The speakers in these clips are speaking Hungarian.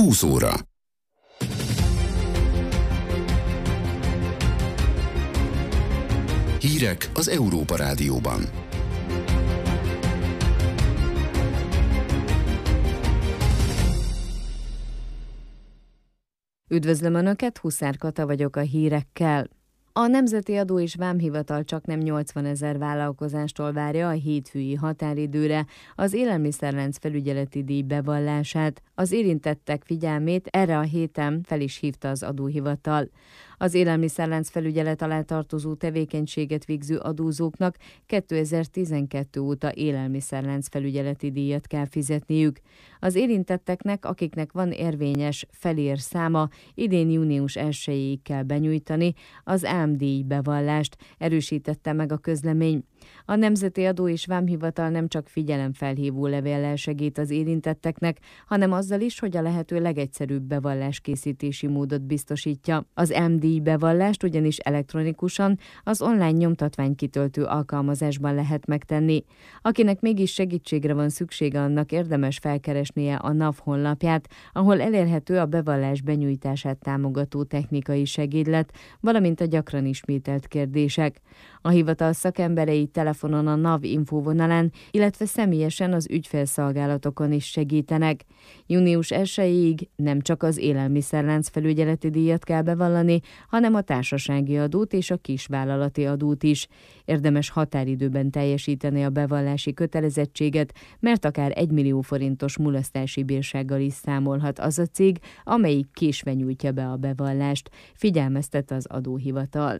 20 óra. Hírek az Európa Rádióban. Üdvözlöm Önöket, Huszár Kata vagyok a hírekkel. A Nemzeti Adó és Vámhivatal csaknem 80 000 vállalkozástól várja a hétfői határidőre az élelmiszerlánc felügyeleti díj bevallását. Az érintettek figyelmét erre a héten fel is hívta az adóhivatal. Az élelmiszerlánc felügyelet alá tartozó tevékenységet végző adózóknak 2012 óta élelmiszerlánc felügyeleti díjat kell fizetniük. Az érintetteknek, akiknek van érvényes felér száma, idén június 1-ig kell benyújtani az ELM-díj bevallást, erősítette meg a közlemény. A Nemzeti Adó és Vámhivatal nem csak figyelemfelhívó levéllel segít az érintetteknek, hanem azzal is, hogy a lehető legegyszerűbb bevalláskészítési módot biztosítja. Az ELM-díj bevallást ugyanis elektronikusan az online nyomtatványkitöltő alkalmazásban lehet megtenni. Akinek mégis segítségre van szüksége, annak érdemes felkeresnie a NAV honlapját, ahol elérhető a bevallás benyújtását támogató technikai segédlet, valamint a gyakran ismételt kérdések. A hivatal szakemberei telefonon a NAV infóvonalán, illetve személyesen az ügyfélszolgálatokon is segítenek. Június 1-ig nem csak az élelmiszerlánc felügyeleti díjat kell bevallani, hanem a társasági adót és a kisvállalati adót is. Érdemes határidőben teljesíteni a bevallási kötelezettséget, mert akár 1 millió forintos mulasztási bírsággal is számolhat az a cég, amelyik késve nyújtja be a bevallást, figyelmeztet az adóhivatal.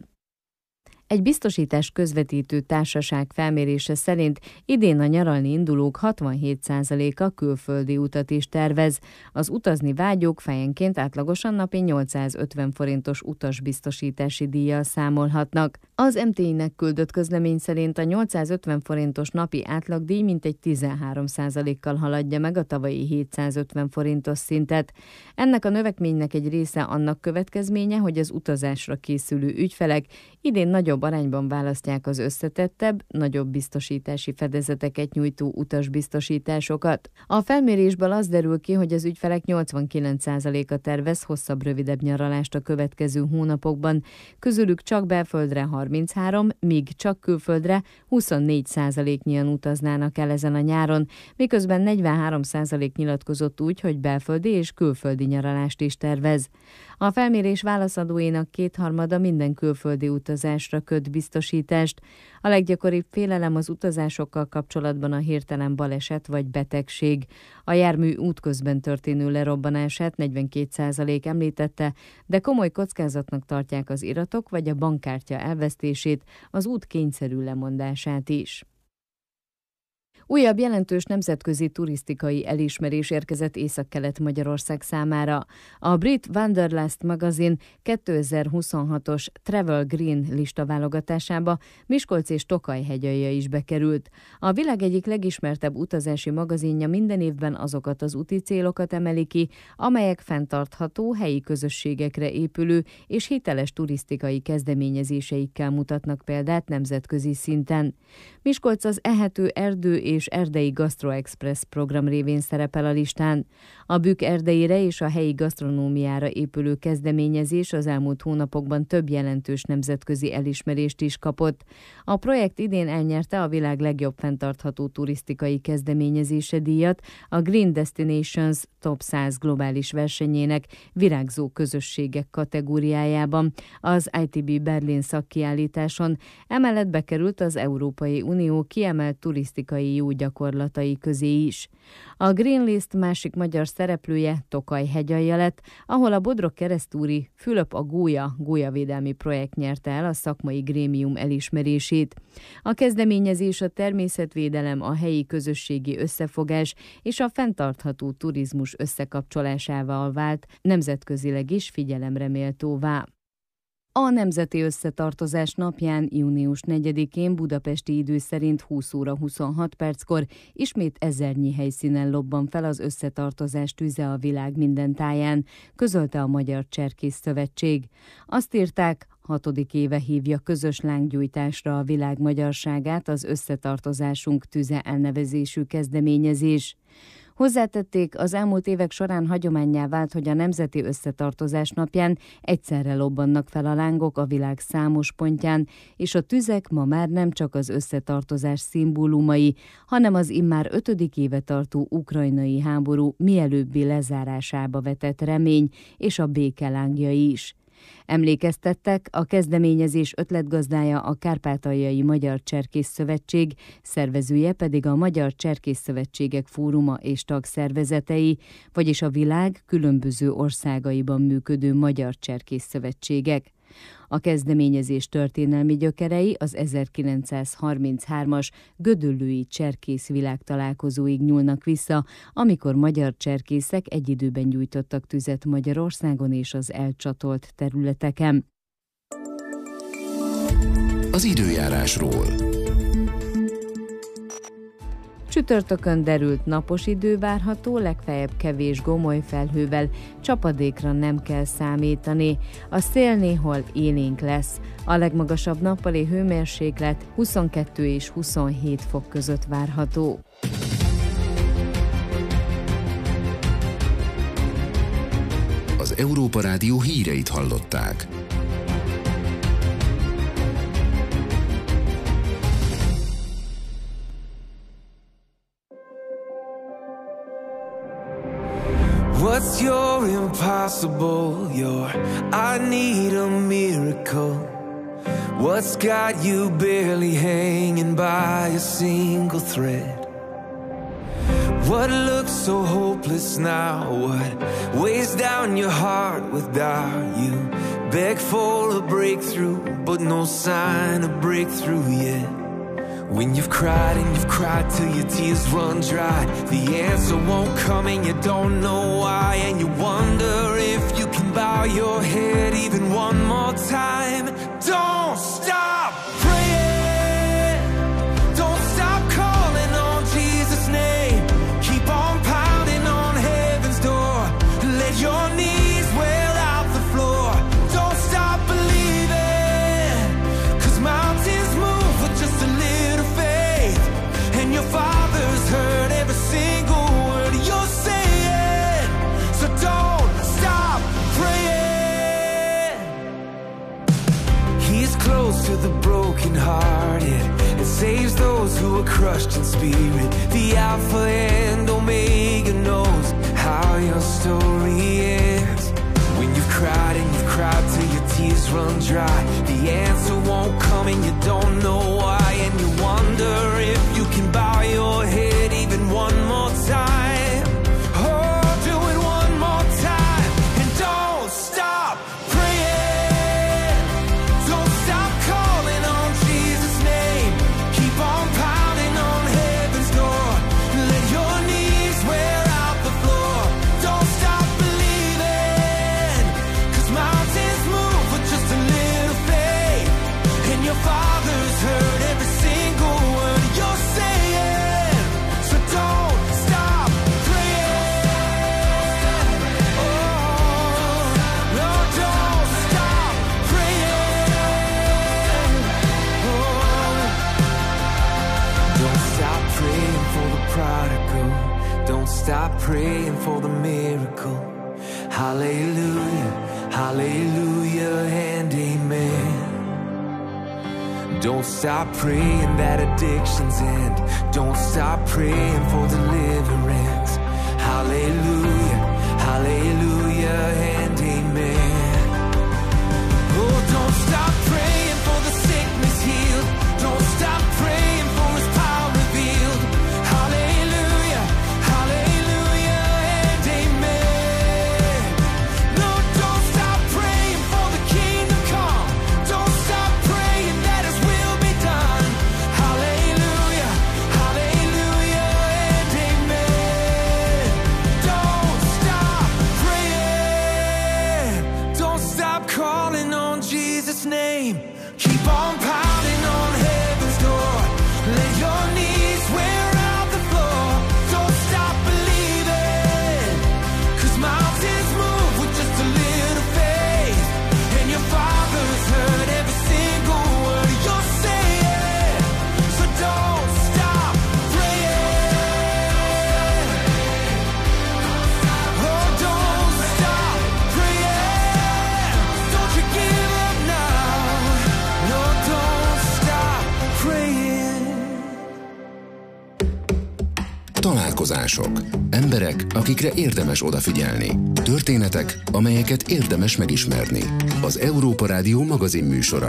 Egy biztosítás közvetítő társaság felmérése szerint idén a nyaralni indulók 67%-a külföldi utat is tervez. Az utazni vágyók fejenként átlagosan napi 850 forintos utasbiztosítási díjjal számolhatnak. Az MTI-nek küldött közlemény szerint a 850 forintos napi átlagdíj mintegy 13%-kal haladja meg a tavalyi 750 forintos szintet. Ennek a növekménynek egy része annak következménye, hogy az utazásra készülő ügyfelek idén nagyobb arányban választják az összetettebb, nagyobb biztosítási fedezeteket nyújtó utasbiztosításokat. A felmérésből az derül ki, hogy az ügyfelek 89%-a tervez hosszabb, rövidebb nyaralást a következő hónapokban, közülük csak belföldre 33, míg csak külföldre 24%-nyian utaznának el ezen a nyáron, miközben 43% nyilatkozott úgy, hogy belföldi és külföldi nyaralást is tervez. A felmérés válaszadóinak 2/3 minden külföldi utazásra köt biztosítást. A leggyakoribb félelem az utazásokkal kapcsolatban a hirtelen baleset vagy betegség. A jármű útközben történő lerobbanását 42% említette, de komoly kockázatnak tartják az iratok vagy a bankkártya elvesztését, az út kényszerű lemondását is. Újabb jelentős nemzetközi turisztikai elismerés érkezett Észak-Kelet-Magyarország számára. A brit Wanderlust magazin 2026-os Travel Green lista válogatásába Miskolc és Tokaj hegyalja is bekerült. A világ egyik legismertebb utazási magazinja minden évben azokat az úti célokat emeli ki, amelyek fenntartható, helyi közösségekre épülő és hiteles turisztikai kezdeményezéseikkel mutatnak példát nemzetközi szinten. Miskolc az Ehető erdő és erdei Gastro Express program révén szerepel a listán. A Bükk erdeire és a helyi gasztronómiára épülő kezdeményezés az elmúlt hónapokban több jelentős nemzetközi elismerést is kapott. A projekt idén elnyerte a világ legjobb fenntartható turisztikai kezdeményezése díjat a Green Destinations Top 100 globális versenyének virágzó közösségek kategóriájában az ITB Berlin szakkiállításon. Emellett bekerült az Európai Unió kiemelt turisztikai jó gyakorlatai közé is. A Green List másik magyar szereplője Tokaj hegyalja lett, ahol a Bodrog-Keresztúri Fülöp a gólyavédelmi projekt nyerte el a szakmai grémium elismerését. A kezdeményezés a természetvédelem, a helyi közösségi összefogás és a fenntartható turizmus összekapcsolásával vált nemzetközileg is figyelemre méltóvá. A Nemzeti Összetartozás napján, június 4-én budapesti idő szerint 20 óra 26 perckor ismét ezernyi helyszínen lobban fel az összetartozás tüze a világ minden táján, közölte a Magyar Cserkész Szövetség. Azt írták, 6. éve hívja közös lánggyújtásra a világ magyarságát az Összetartozásunk tüze elnevezésű kezdeményezés. Hozzátették, az elmúlt évek során hagyománnyá vált, hogy a Nemzeti Összetartozás napján egyszerre lobbannak fel a lángok a világ számos pontján, és a tüzek ma már nem csak az összetartozás szimbólumai, hanem az immár 5. éve tartó ukrajnai háború mielőbbi lezárásába vetett remény és a béke lángjai is. Emlékeztettek, a kezdeményezés ötletgazdája a Kárpátaljai Magyar Cserkész Szövetség, szervezője pedig a Magyar Cserkész Szövetségek Fóruma és tagszervezetei, vagyis a világ különböző országaiban működő magyar cserkész szövetségek. A kezdeményezés történelmi gyökerei az 1933-as gödöllői cserkész világtalálkozóig nyúlnak vissza, amikor magyar cserkészek egy időben gyújtottak tüzet Magyarországon és az elcsatolt területeken. Az időjárásról. Csütörtökön derült napos idő várható, legfeljebb kevés gomoly felhővel, csapadékra nem kell számítani. A szél néhol élénk lesz. A legmagasabb nappali hőmérséklet 22 és 27 fok között várható. Az Európa Rádió híreit hallották. What's your impossible? Your I need a miracle. What's got you barely hanging by a single thread? What looks so hopeless now? What weighs down your heart with doubt? You beg for a breakthrough, but no sign of breakthrough yet. When you've cried and you've cried till your tears run dry, the answer won't come and you don't know why, and you wonder if you can bow your head even one more time. Don't stop praying, don't stop calling on Jesus' name. Keep on pounding on heaven's door, let your knees wear out the floor. Don't stop believing, 'cause mountains move with just a little faith, and your Father's heard every single word you're saying. So don't stop praying. He's close to the brokenhearted and saves those who are crushed in spirit. The Alpha and Omega knows how your story ends. When you've cried and you've cried till your tears run dry, the answer won't come and you don't know why, and you wonder if you can bow your head even one more time. Oh, do it one more time, and don't stop praying. Don't stop calling on Jesus' name. Keep on pounding on heaven's door, let your knees wear out the floor. Don't stop believing, 'cause mountains move with just a little faith, and your Father's heard every single word you're saying. So don't stop praying. Oh, no, don't stop praying. Oh, don't stop praying for the prodigal. Don't stop praying for the miracle. Hallelujah, hallelujah, and amen. Don't stop praying that addictions end. Don't stop praying for deliverance. Hallelujah, hallelujah, and amen. Oh, don't stop praying for the sickness healed. Don't stop praying for His power revealed. Hallelujah, hallelujah, and amen. No, don't stop praying for the kingdom come. Don't stop praying that His will be done. Hallelujah, hallelujah, and amen. Don't stop praying. Találkozások. Emberek, akikre érdemes odafigyelni. Történetek, amelyeket érdemes megismerni. Az Európa Rádió magazin műsora.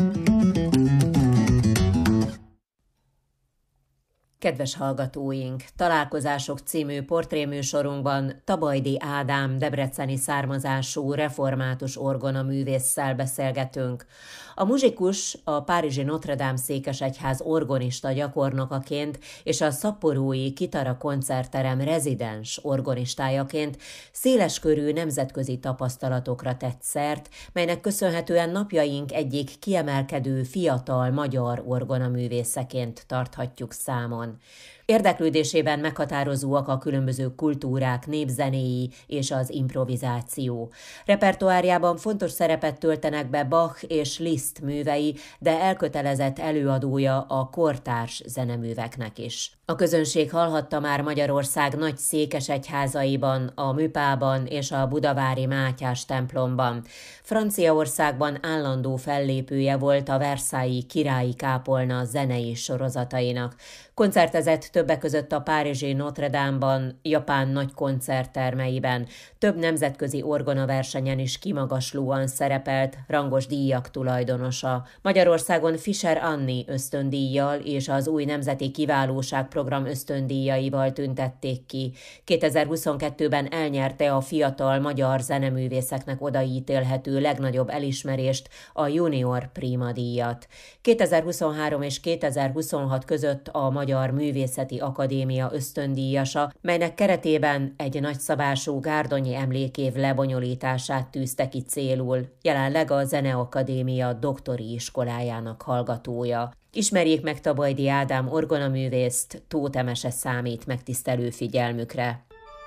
Kedves hallgatóink! Találkozások című portréműsorunkban Tabajdi Ádám debreceni származású református orgonaművésszel beszélgetünk. A muzsikus a párizsi Notre Dame székesegyház orgonista gyakornokaként és a szaporói Kitara koncertterem rezidens orgonistájaként széleskörű nemzetközi tapasztalatokra tett szert, melynek köszönhetően napjaink egyik kiemelkedő fiatal magyar orgonaművészeként tarthatjuk számon. Érdeklődésében meghatározóak a különböző kultúrák, népzenéi és az improvizáció. Repertoárjában fontos szerepet töltenek be Bach és Liszt művei, de elkötelezett előadója a kortárs zeneműveknek is. A közönség hallhatta már Magyarország nagy székesegyházaiban, a Műpában és a budavári Mátyás templomban. Franciaországban állandó fellépője volt a Versailles királyi kápolna zenei sorozatainak. Koncertezett többek között a párizsi Notre Dame-ban, Japán nagy koncerttermeiben, több nemzetközi orgonaversenyen is kimagaslóan szerepelt, rangos díjak tulajdonosa. Magyarországon Fischer Anni ösztöndíjjal és az új nemzeti kiválóság program ösztöndíjaival tüntették ki. 2022-ben elnyerte a fiatal magyar zeneművészeknek odaítélhető legnagyobb elismerést, a Junior Prima díjat. 2023 és 2026 között a Magyar Művészeti Akadémia ösztöndíjasa, melynek keretében egy nagyszabású gárdonyi emlékév lebonyolítását tűzte ki célul. Jelenleg a Zeneakadémia doktori iskolájának hallgatója. Ismerjék meg Tabajdi Ádám orgonaművészt, Tóth Emese számít megtisztelő figyelmükre.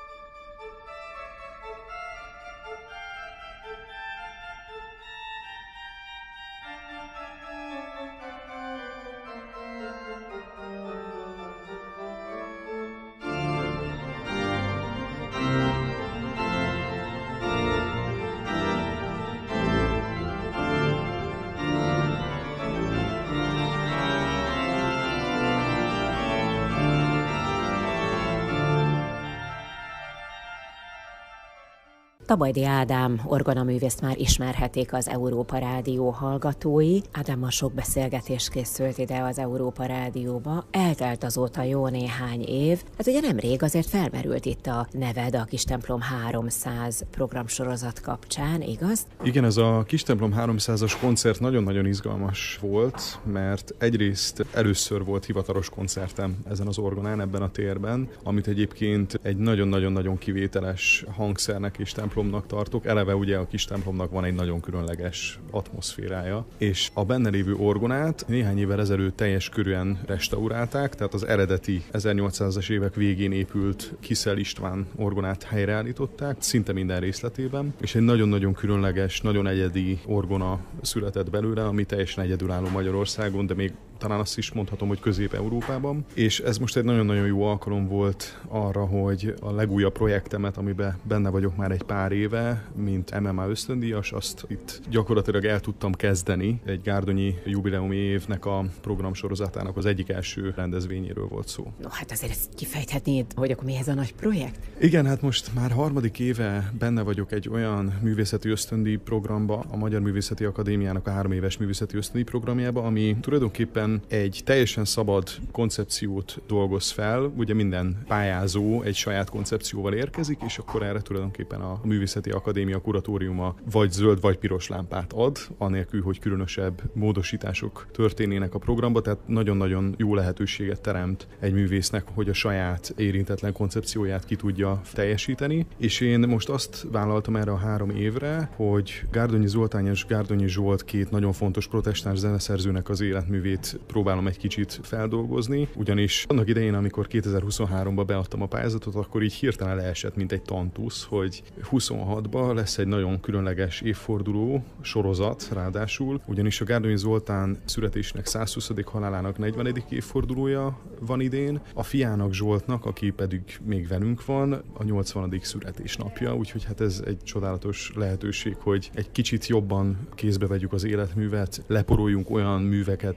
Tabajdi Ádám orgonaművészt már ismerhetik az Európa Rádió hallgatói. Ádámmal sok beszélgetés készült ide az Európa Rádióba. Eltelt azóta jó néhány év. Hát ugye nemrég azért felmerült itt a neved a Kistemplom 300 programsorozat kapcsán, igaz? Igen, ez a Kistemplom 300-as koncert nagyon-nagyon izgalmas volt, mert egyrészt először volt hivatalos koncertem ezen az orgonán, ebben a térben, amit egyébként egy nagyon-nagyon-nagyon kivételes hangszernek és templomnak tartok. Eleve ugye a kis templomnak van egy nagyon különleges atmoszférája, és a benne lévő orgonát néhány évvel ezelőtt teljes körűen restaurálták, tehát az eredeti 1800-as évek végén épült Kissel István orgonát helyreállították, szinte minden részletében, és egy nagyon-nagyon különleges, nagyon egyedi orgona született belőle, ami teljesen egyedülálló Magyarországon, de még talán azt is mondhatom, hogy Közép-Európában. És ez most egy nagyon-nagyon jó alkalom volt arra, hogy a legújabb projektemet, amiben benne vagyok már egy pár éve, mint MMA ösztöndíjas, azt itt gyakorlatilag el tudtam kezdeni. Egy gárdonyi jubileumi évnek a programsorozatának az egyik első rendezvényéről volt szó. No, hát azért ezt kifejthetnéd, hogy akkor mi ez a nagy projekt? Igen, hát most már harmadik éve benne vagyok egy olyan művészeti ösztöndíj programba, a Magyar Művészeti Akadémiának a 3 éves művészeti ösztöndíj programjába, ami tulajdonképpen egy teljesen szabad koncepciót dolgoz fel. Ugye minden pályázó egy saját koncepcióval érkezik, és akkor erre tulajdonképpen a Művészeti Akadémia kuratóriuma vagy zöld, vagy piros lámpát ad, anélkül, hogy különösebb módosítások történnének a programba, tehát nagyon-nagyon jó lehetőséget teremt egy művésznek, hogy a saját érintetlen koncepcióját ki tudja teljesíteni, és én most azt vállaltam erre a 3 évre, hogy Gárdonyi Zoltán és Gárdonyi Zsolt két nagyon fontos protestáns zeneszerzőnek az életművét próbálom egy kicsit feldolgozni, ugyanis annak idején, amikor 2023-ban beadtam a pályázatot, akkor így hirtelen leesett, mint egy tantusz, hogy 26-ban lesz egy nagyon különleges évforduló sorozat, ráadásul, ugyanis a Gárdonyi Zoltán születésnek 120. halálának 40. évfordulója van idén, a fiának Zsoltnak, aki pedig még velünk van, a 80. születésnapja, úgyhogy hát ez egy csodálatos lehetőség, hogy egy kicsit jobban kézbe vegyük az életművet, leporoljunk olyan műveket, amik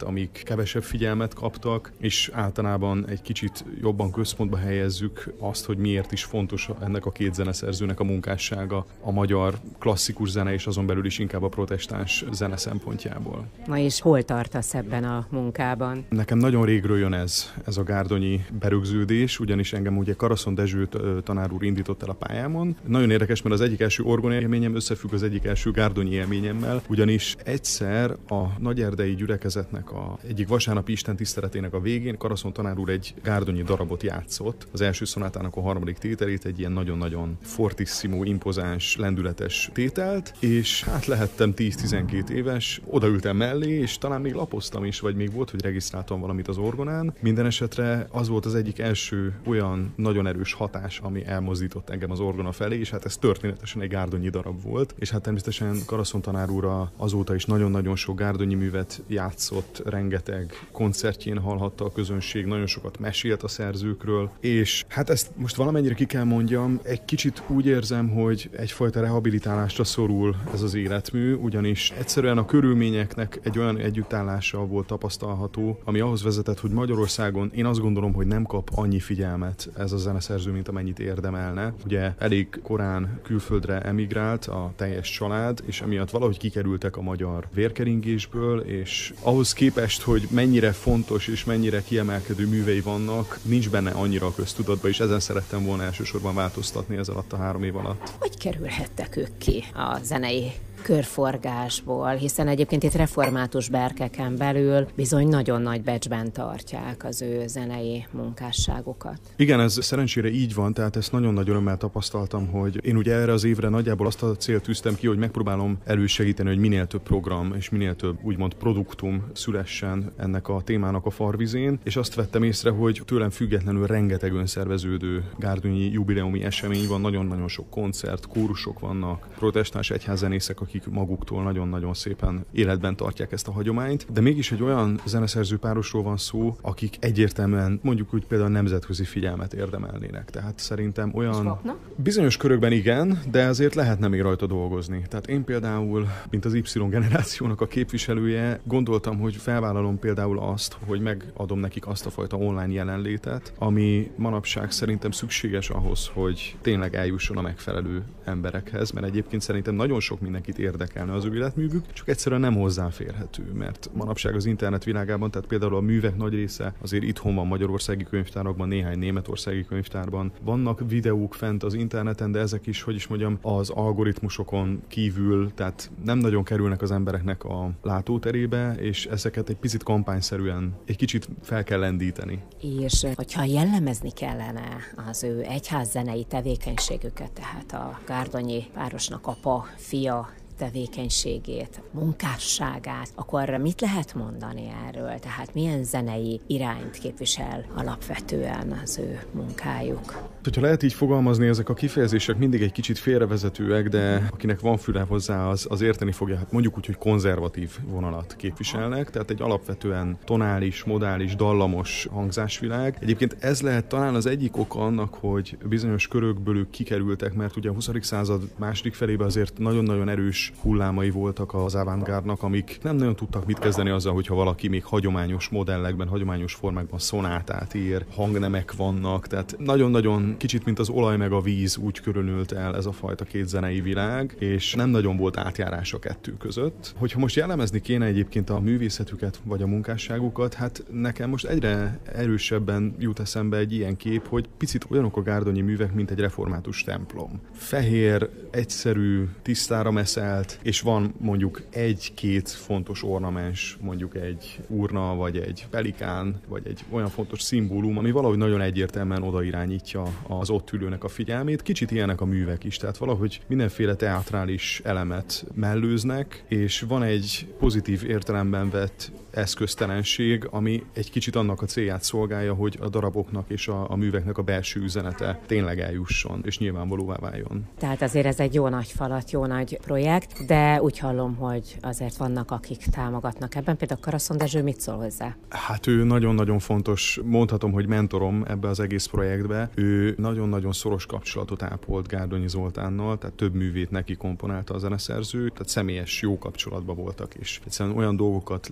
kevesebb figyelmet kaptak, és általában egy kicsit jobban központba helyezzük azt, hogy miért is fontos ennek a két zeneszerzőnek a munkássága a magyar klasszikus zene, és azon belül is inkább a protestáns zene szempontjából. Ma is hol tartasz ebben a munkában? Nekem nagyon régről jön ez a gárdonyi berögződés, ugyanis engem ugye Karaszon Dezső tanár úr indított el a pályámon. Nagyon érdekes, mert az egyik első orgona élményem összefügg az egyik első gárdonyi élményemmel, ugyanis egyszer a nagyerdei gyülekezetnek egyik vasárnapi istentiszteletének a végén Karaszon tanár úr egy gárdonyi darabot játszott, az első szonátának a harmadik tételét, egy ilyen nagyon-nagyon fortissimo, impozáns, lendületes tételt, és hát lehettem 10-12 éves, odaültem mellé, és talán még lapoztam is, vagy még volt, hogy regisztráltam valamit az orgonán. Minden esetre az volt az egyik első olyan nagyon erős hatás, ami elmozdított engem az orgona felé, és hát ez történetesen egy gárdonyi darab volt, és hát természetesen Karaszon tanár úr azóta is nagyon-nagyon sok gárdonyi művet játszott, rengeteg koncertjén hallhatta a közönség, nagyon sokat mesélt a szerzőkről, és hát ezt most valamennyire ki kell mondjam, egy kicsit úgy érzem, hogy egyfajta rehabilitálásra szorul ez az életmű, ugyanis egyszerűen a körülményeknek egy olyan együttállása volt tapasztalható, ami ahhoz vezetett, hogy Magyarországon én azt gondolom, hogy nem kap annyi figyelmet ez a zeneszerző, mint amennyit érdemelne. Ugye elég korán külföldre emigrált a teljes család, és emiatt valahogy kikerültek a magyar vérkeringésből, és ahhoz képest, hogy mennyire fontos és mennyire kiemelkedő művei vannak, nincs benne annyira a köztudatba, és ezen szerettem volna elsősorban változtatni ez alatt a 3 év alatt. Hogy kerülhettek ők ki a zenei körforgásból, hiszen egyébként itt református berkeken belül bizony nagyon nagy becsben tartják az ő zenei munkásságokat. Igen, ez szerencsére így van, tehát ezt nagyon nagy örömmel tapasztaltam, hogy én ugye erre az évre nagyjából azt a célt tűztem ki, hogy megpróbálom elősegíteni, hogy minél több program és minél több úgymond produktum szülessen ennek a témának a farvizén, és azt vettem észre, hogy tőlem függetlenül rengeteg önszerveződő gárdonyi jubileumi esemény van, nagyon-nagyon sok koncert, kórusok vannak, protestáns egyházzenészek, akik maguktól nagyon-nagyon szépen életben tartják ezt a hagyományt, de mégis egy olyan zeneszerző párosról van szó, akik egyértelműen mondjuk úgy például nemzetközi figyelmet érdemelnének. Tehát szerintem olyan bizonyos körökben igen, de azért lehetne még rajta dolgozni. Tehát én például, mint az Y generációnak a képviselője, gondoltam, hogy felvállalom például azt, hogy megadom nekik azt a fajta online jelenlétet, ami manapság szerintem szükséges ahhoz, hogy tényleg eljusson a megfelelő emberekhez, mert egyébként szerintem nagyon sok mindenkit érdekelne az ő életművük, csak egyszerűen nem hozzáférhető, mert manapság az internet világában, tehát például a művek nagy része azért itthon van magyarországi könyvtárakban, néhány németországi könyvtárban. Vannak videók fent az interneten, de ezek is, hogy is mondjam, az algoritmusokon kívül, tehát nem nagyon kerülnek az embereknek a látóterébe, és ezeket egy picit kampányszerűen egy kicsit fel kell lendíteni. És hogyha jellemezni kellene az ő egyházzenei tevékenységüket, tehát a gárdonyi párosnak apa, fia tevékenységét, munkásságát, akkor mit lehet mondani erről? Tehát milyen zenei irányt képvisel alapvetően az ő munkájuk? Hogyha lehet így fogalmazni, ezek a kifejezések mindig egy kicsit félrevezetőek, de akinek van füle hozzá, az érteni fogja. Hát mondjuk úgy, hogy konzervatív vonalat képviselnek, tehát egy alapvetően tonális, modális, dallamos hangzásvilág. Egyébként ez lehet talán az egyik oka annak, hogy bizonyos körökből ők kikerültek, mert ugye a 20. század második felében azért nagyon-nagyon erős hullámai voltak az avantgárdnak, amik nem nagyon tudtak mit kezdeni azzal, hogyha valaki még hagyományos modellekben, hagyományos formákban szonátát ír, hangnemek vannak, tehát nagyon-nagyon kicsit, mint az olaj meg a víz úgy körülült el ez a fajta két zenei világ, és nem nagyon volt átjárás a kettő között. Hogyha most jellemezni kéne egyébként a művészetüket, vagy a munkásságukat, hát nekem most egyre erősebben jut eszembe egy ilyen kép, hogy picit olyanok a gárdonyi művek, mint egy református templom. Fehér, egyszerű, tisztára meszelt, és van mondjuk 1-2 fontos ornamens, mondjuk egy urna, vagy egy pelikán, vagy egy olyan fontos szimbólum, ami valahogy nagyon egyértelműen odairányítja az ott ülőnek a figyelmét. Kicsit ilyenek a művek is, tehát valahogy mindenféle teátrális elemet mellőznek, és van egy pozitív értelemben vett eszköztelenség, ami egy kicsit annak a célját szolgálja, hogy a daraboknak és a műveknek a belső üzenete tényleg eljusson, és nyilvánvalóvá váljon. Tehát azért ez egy jó nagy falat, jó nagy projekt, de úgy hallom, hogy azért vannak, akik támogatnak ebben. Például Karaszon Dezső mit szól hozzá? Hát ő nagyon-nagyon fontos, mondhatom, hogy mentorom ebbe az egész projektbe. Ő nagyon-nagyon szoros kapcsolatot ápolt Gárdonyi Zoltánnal, tehát több művét neki komponálta a zeneszerző, tehát személyes jó kapcsolatban voltak, és egyszerűen olyan dolgokat lehet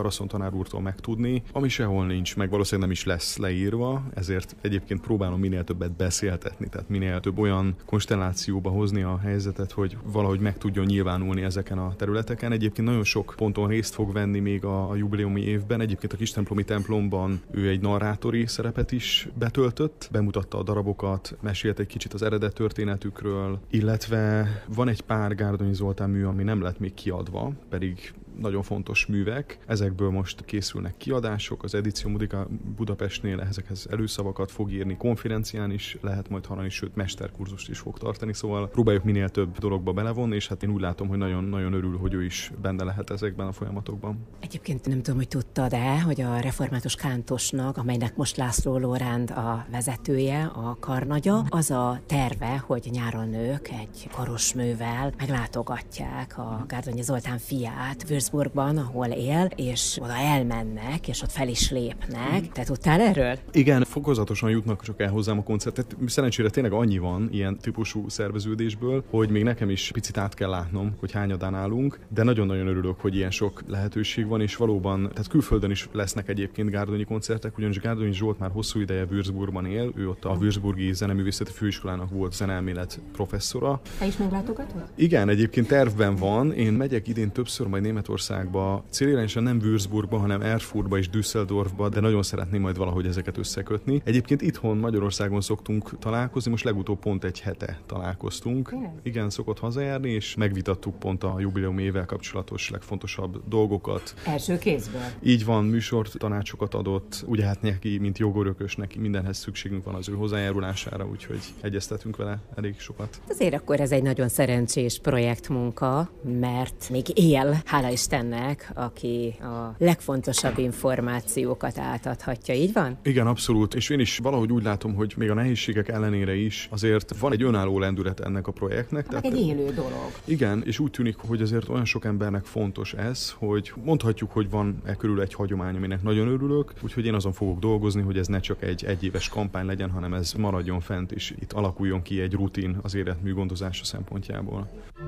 Karaszon tanár úrtól megtudni, ami sehol nincs, meg valószínűleg nem is lesz leírva, ezért egyébként próbálom minél többet beszéltetni, tehát minél több olyan konstellációba hozni a helyzetet, hogy valahogy meg tudjon nyilvánulni ezeken a területeken. Egyébként nagyon sok ponton részt fog venni még a jubileumi évben. Egyébként a Kistemplomi templomban ő egy narrátori szerepet is betöltött, bemutatta a darabokat, mesélt egy kicsit az eredet történetükről, illetve van egy pár Gárdonyi Zoltán mű, ami nem lett még kiadva, pedig nagyon fontos művek. Ezekből most készülnek kiadások, az Edíció Budapestnél ezekhez előszavakat fog írni, konferencián is lehet majd hallani, sőt mesterkurzust is fog tartani, szóval próbáljuk minél több dologba belevonni, és hát én úgy látom, hogy nagyon-nagyon örül, hogy ő is benne lehet ezekben a folyamatokban. Egyébként nem tudom, hogy tudtad-e, hogy a református kántosnak, amelynek most László Lóránd a vezetője, a karnagya, az a terve, hogy nyáron ők egy karosművel meglátogatják a Gárdonyi Zoltán fiát Würzburgban, ahol él, és oda elmennek, és ott fel is lépnek. Te tudtál erről? Igen, fokozatosan jutnak csak el hozzám a koncertet. Szerencsére tényleg annyi van ilyen típusú szerveződésből, hogy még nekem is picit át kell látnom, hogy hányadán állunk, de nagyon-nagyon örülök, hogy ilyen sok lehetőség van, és valóban, tehát külföldön is lesznek egyébként gárdonyi koncertek, ugyanis Gárdonyi Zsolt már hosszú ideje Würzburgban él, ő ott a Würzburgi Zeneművészeti Főiskolának volt zeneelmélet professzora. Te is meglátogatod? Igen, egyébként tervben van. Én megyek idén többször majd Németországba, célirányosan nem Würzburgba, hanem Erfurtba és Düsseldorfba, de nagyon szeretném majd valahogy ezeket összekötni. Egyébként itthon Magyarországon szoktunk találkozni, most legutóbb pont egy hete találkoztunk. Igen, szokott hazajárni, és megvitattuk pont a jubileum évvel kapcsolatos legfontosabb dolgokat. Első kézből. Így van, műsort, tanácsokat adott, ugye hát neki, mint jogorökös, neki mindenhez szükségünk van az ő hozzájárulására, úgyhogy egyeztetünk vele elég sokat. Azért akkor ez egy nagyon szerencsés projektmunka, mert még él, hála Istennek, aki a legfontosabb információkat átadhatja, így van? Igen, abszolút, és én is valahogy úgy látom, hogy még a nehézségek ellenére is azért van egy önálló lendület ennek a projektnek. Tehát egy élő dolog. Igen, és úgy tűnik, hogy azért olyan sok embernek fontos ez, hogy mondhatjuk, hogy van körül egy hagyomány, aminek nagyon örülök, úgyhogy én azon fogok dolgozni, hogy ez ne csak egy egyéves kampány legyen, hanem ez maradjon fent, és itt alakuljon ki egy rutin az életmű gondozása szempontjából.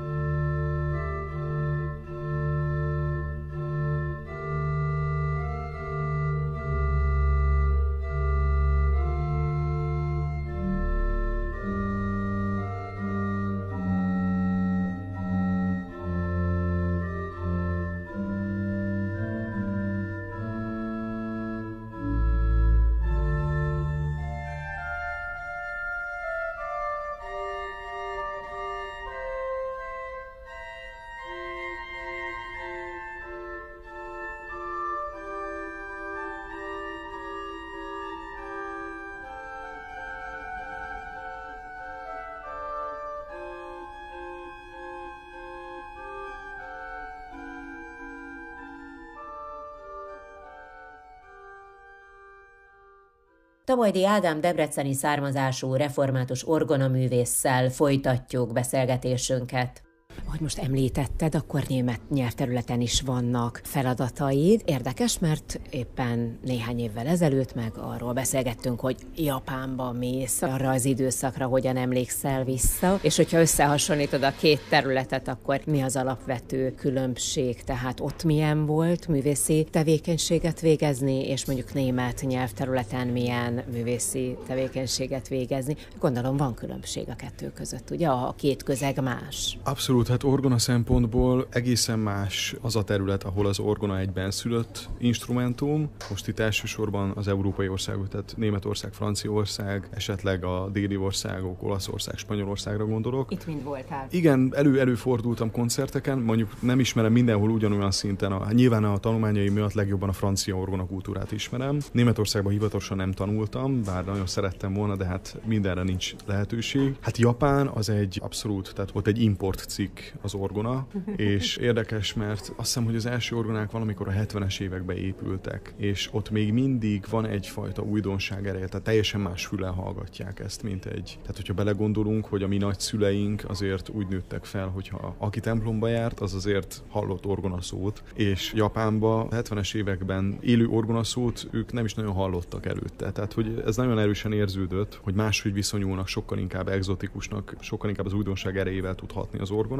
Tabajdi Ádám debreceni származású református orgonaművésszel folytatjuk beszélgetésünket. Ahogy most említetted, akkor német nyelvterületen is vannak feladataid. Érdekes, mert éppen néhány évvel ezelőtt meg arról beszélgettünk, hogy Japánba mész, arra az időszakra hogyan emlékszel vissza, és hogyha összehasonlítod a két területet, akkor mi az alapvető különbség? Tehát ott milyen volt művészi tevékenységet végezni, és mondjuk német nyelvterületen milyen művészi tevékenységet végezni? Gondolom van különbség a kettő között, ugye? A két közeg más. Abszolút. Hát orgona szempontból egészen más az a terület, ahol az orgona egy benszülött instrumentum. Most itt elsősorban az európai országok, tehát Németország, Franciaország, esetleg a déli országok, Olaszország, Spanyolországra gondolok. Itt mind voltál? Igen, előfordultam koncerteken, mondjuk nem ismerem mindenhol ugyanolyan szinten. Nyilván a tanulmányaim miatt legjobban a francia orgona kultúrát ismerem. Németországban hivatalosan nem tanultam, bár nagyon szerettem volna, de hát mindenre nincs lehetőség. Hát Japán az egy abszolút, tehát volt egy import cikk az orgona, és érdekes, mert azt hiszem, hogy az első orgonák valamikor a 70-es években épültek, és ott még mindig van egyfajta újdonság ereje, tehát teljesen más füllel hallgatják ezt, mint egy. Tehát, hogyha belegondolunk, hogy a mi nagyszüleink azért úgy nőttek fel, hogyha aki templomba járt, az azért hallott orgonaszót, és Japánban a 70-es években élő orgonaszót ők nem is nagyon hallottak előtte. Tehát, hogy ez nagyon erősen érződött, hogy máshogy viszonyulnak, sokkal inkább egzotikusnak, sokkal inkább az újdonság erejével tud hatni az orgona.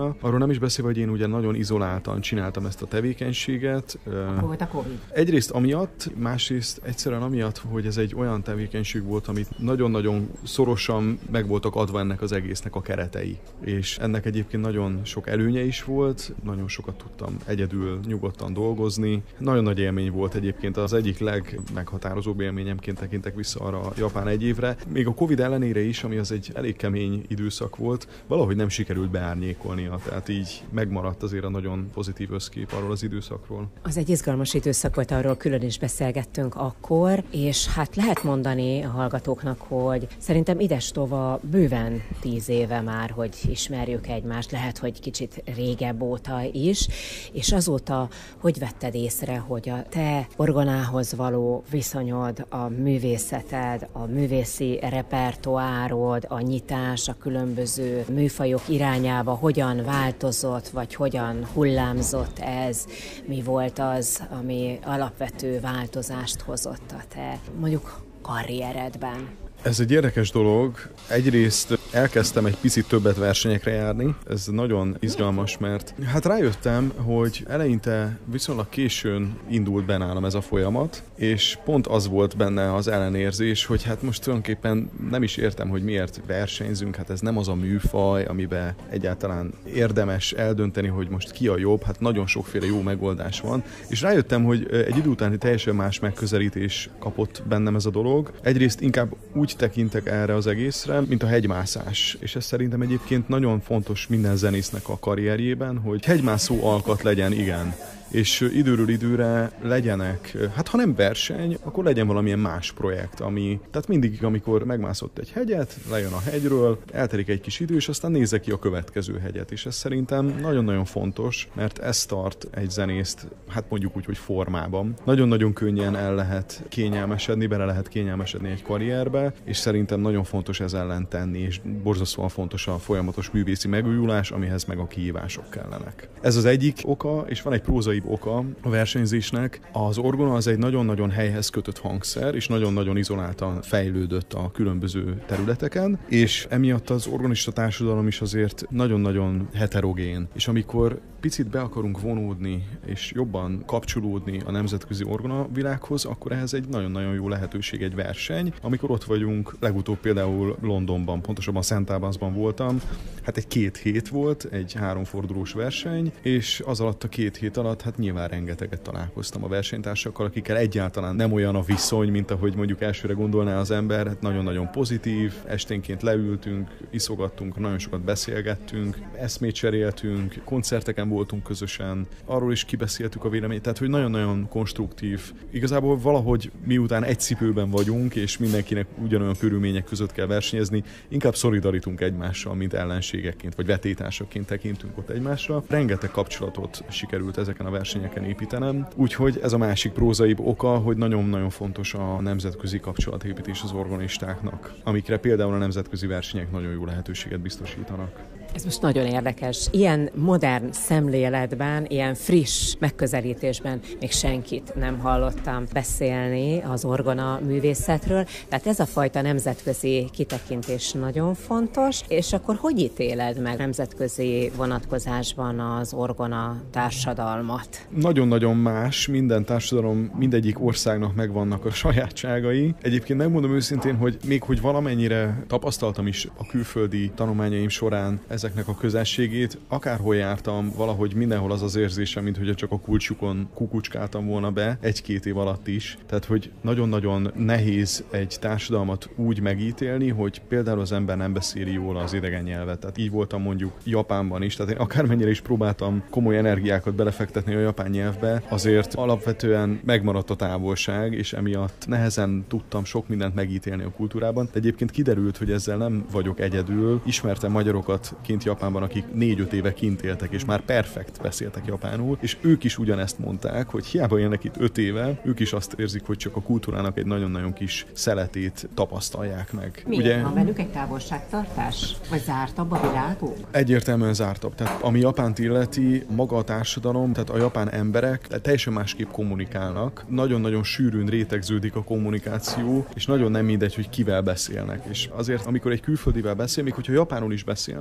volna. Arról nem is beszélve, hogy én ugye nagyon izoláltan csináltam ezt a tevékenységet. Akkor volt a Covid. Egyrészt amiatt, másrészt egyszerűen amiatt, hogy ez egy olyan tevékenység volt, amit nagyon-nagyon szorosan meg voltak adva ennek az egésznek a keretei. És ennek egyébként nagyon sok előnye is volt, nagyon sokat tudtam egyedül nyugodtan dolgozni. Nagyon nagy élmény volt egyébként, az egyik legmeghatározóbb élményemként tekintek vissza arra a japán egy évre. Még a Covid ellenére is, ami az egy elég kemény időszak volt, valahogy nem sikerült beárnyékolnia, tehát így megmaradt azért a nagyon pozitív összkép arról az időszakról. Az egy izgalmas időszak volt, arról külön is beszélgettünk akkor, és hát lehet mondani a hallgatóknak, hogy szerintem idestova bőven 10 éve már, hogy ismerjük egymást, lehet, hogy kicsit régebb óta is, és azóta hogy vetted észre, hogy a te orgonához való viszonyod, a művészeted, a művészi repertoárod, a nyitás, a különböző műfajok irányába hogyan változott, vagy hogyan hullámzott ez, mi volt az, ami alapvető változást hozott a te, mondjuk, karrieredben? Ez egy érdekes dolog. Egyrészt elkezdtem egy picit többet versenyekre járni. Ez nagyon izgalmas, mert hát rájöttem, hogy eleinte viszonylag későn indult be nálam ez a folyamat, és pont az volt benne az ellenérzés, hogy hát most tulajdonképpen nem is értem, hogy miért versenyzünk, hát ez nem az a műfaj, amiben egyáltalán érdemes eldönteni, hogy most ki a jobb, hát nagyon sokféle jó megoldás van, és rájöttem, hogy egy idő után teljesen más megközelítés kapott bennem ez a dolog. Egyrészt inkább úgy tekintek erre az egészre, mint a hegymászás. És ez szerintem egyébként nagyon fontos minden zenésznek a karrierjében, hogy hegymászó alkat legyen, igen. És időről időre legyenek, hát ha nem verseny, akkor legyen valamilyen más projekt, tehát mindig, amikor megmászott egy hegyet, lejön a hegyről, eltelik egy kis idő, és aztán nézze ki a következő hegyet. És ez szerintem nagyon-nagyon fontos, mert ez tart egy zenészt, hát mondjuk úgy, hogy formában. Nagyon-nagyon könnyen el lehet kényelmesedni, bele lehet kényelmesedni egy karrierbe, és szerintem nagyon fontos ez ellen tenni, és borzasztóan fontos a folyamatos művészi megújulás, amihez meg a kihívások kellenek. Ez az egyik oka, és van egy prózai oka a versenyzésnek. Az orgona az egy nagyon-nagyon helyhez kötött hangszer, és nagyon-nagyon izoláltan fejlődött a különböző területeken, és emiatt az orgonista társadalom is azért nagyon-nagyon heterogén. És amikor picit be akarunk vonódni, és jobban kapcsolódni a nemzetközi orgona világhoz, akkor ehhez egy nagyon-nagyon jó lehetőség egy verseny. Amikor ott vagyunk, legutóbb például Londonban, pontosabban St. Albans-ban voltam, hát egy 2 hét volt, egy 3 fordulós verseny, és az alatt a 2 hét alatt hát nyilván rengeteget találkoztam a versenytársakkal, akikkel egyáltalán nem olyan a viszony, mint ahogy mondjuk elsőre gondolná az ember, hát nagyon-nagyon pozitív, esténként leültünk, iszogattunk, nagyon sokat beszélgettünk, eszmét cseréltünk, koncerteken voltunk közösen, arról is kibeszéltük a véleményt, tehát hogy nagyon-nagyon konstruktív. Igazából valahogy miután egy cipőben vagyunk, és mindenkinek ugyanolyan körülmények között kell versenyezni, inkább szolidarítunk egymással, mint ellenségekként, vagy vetétársaként tekintünk ott egymásra. Rengeteg kapcsolatot sikerült ezeken a versenyeken építenem, úgyhogy ez a másik prózaibb oka, hogy nagyon-nagyon fontos a nemzetközi kapcsolatépítés az orgonistáknak, amikre például a nemzetközi versenyek nagyon jó lehetőséget biztosítanak. Ez most nagyon érdekes. Ilyen modern szemléletben, ilyen friss megközelítésben még senkit nem hallottam beszélni az orgona művészetről. Tehát ez a fajta nemzetközi kitekintés nagyon fontos, és akkor hogy ítéled meg nemzetközi vonatkozásban az orgona társadalmat? Nagyon-nagyon más, minden társadalom, mindegyik országnak megvannak a sajátságai. Egyébként megmondom őszintén, hogy még hogy valamennyire tapasztaltam is a külföldi tanulmányaim során ezeknek a közelségét, akárhol jártam, valahogy mindenhol az az érzésem, mintha csak a kulcsukon kukucskáltam volna be 1-2 év alatt is. Tehát, hogy nagyon-nagyon nehéz egy társadalmat úgy megítélni, hogy például az ember nem beszéli jól az idegen nyelvet. Tehát így voltam mondjuk Japánban is, tehát én akármennyire is próbáltam komoly energiákat belefektetni a japán nyelvbe, azért alapvetően megmaradt a távolság, és emiatt nehezen tudtam sok mindent megítélni a kultúrában. De egyébként kiderült, hogy ezzel nem vagyok egyedül. Ismertem magyarokat kint Japánban, akik 4-5 éve kint éltek, és már perfekt beszéltek japánul, és ők is ugyanezt mondták, hogy hiába élnek itt 5 éve, ők is azt érzik, hogy csak a kultúrának egy nagyon-nagyon kis szeletét tapasztalják meg. Miért van velük egy távolságtartás? Vagy zártabb a világuk? Egyértelműen zártabb. Tehát ami Japánt illeti, maga a társadalom, tehát a japán emberek teljesen másképp kommunikálnak. Nagyon-nagyon sűrűn rétegződik a kommunikáció, és nagyon nem mindegy, hogy kivel beszélnek. És azért, amikor egy külföldivel beszél, még hogyha japánul is beszélnek, azért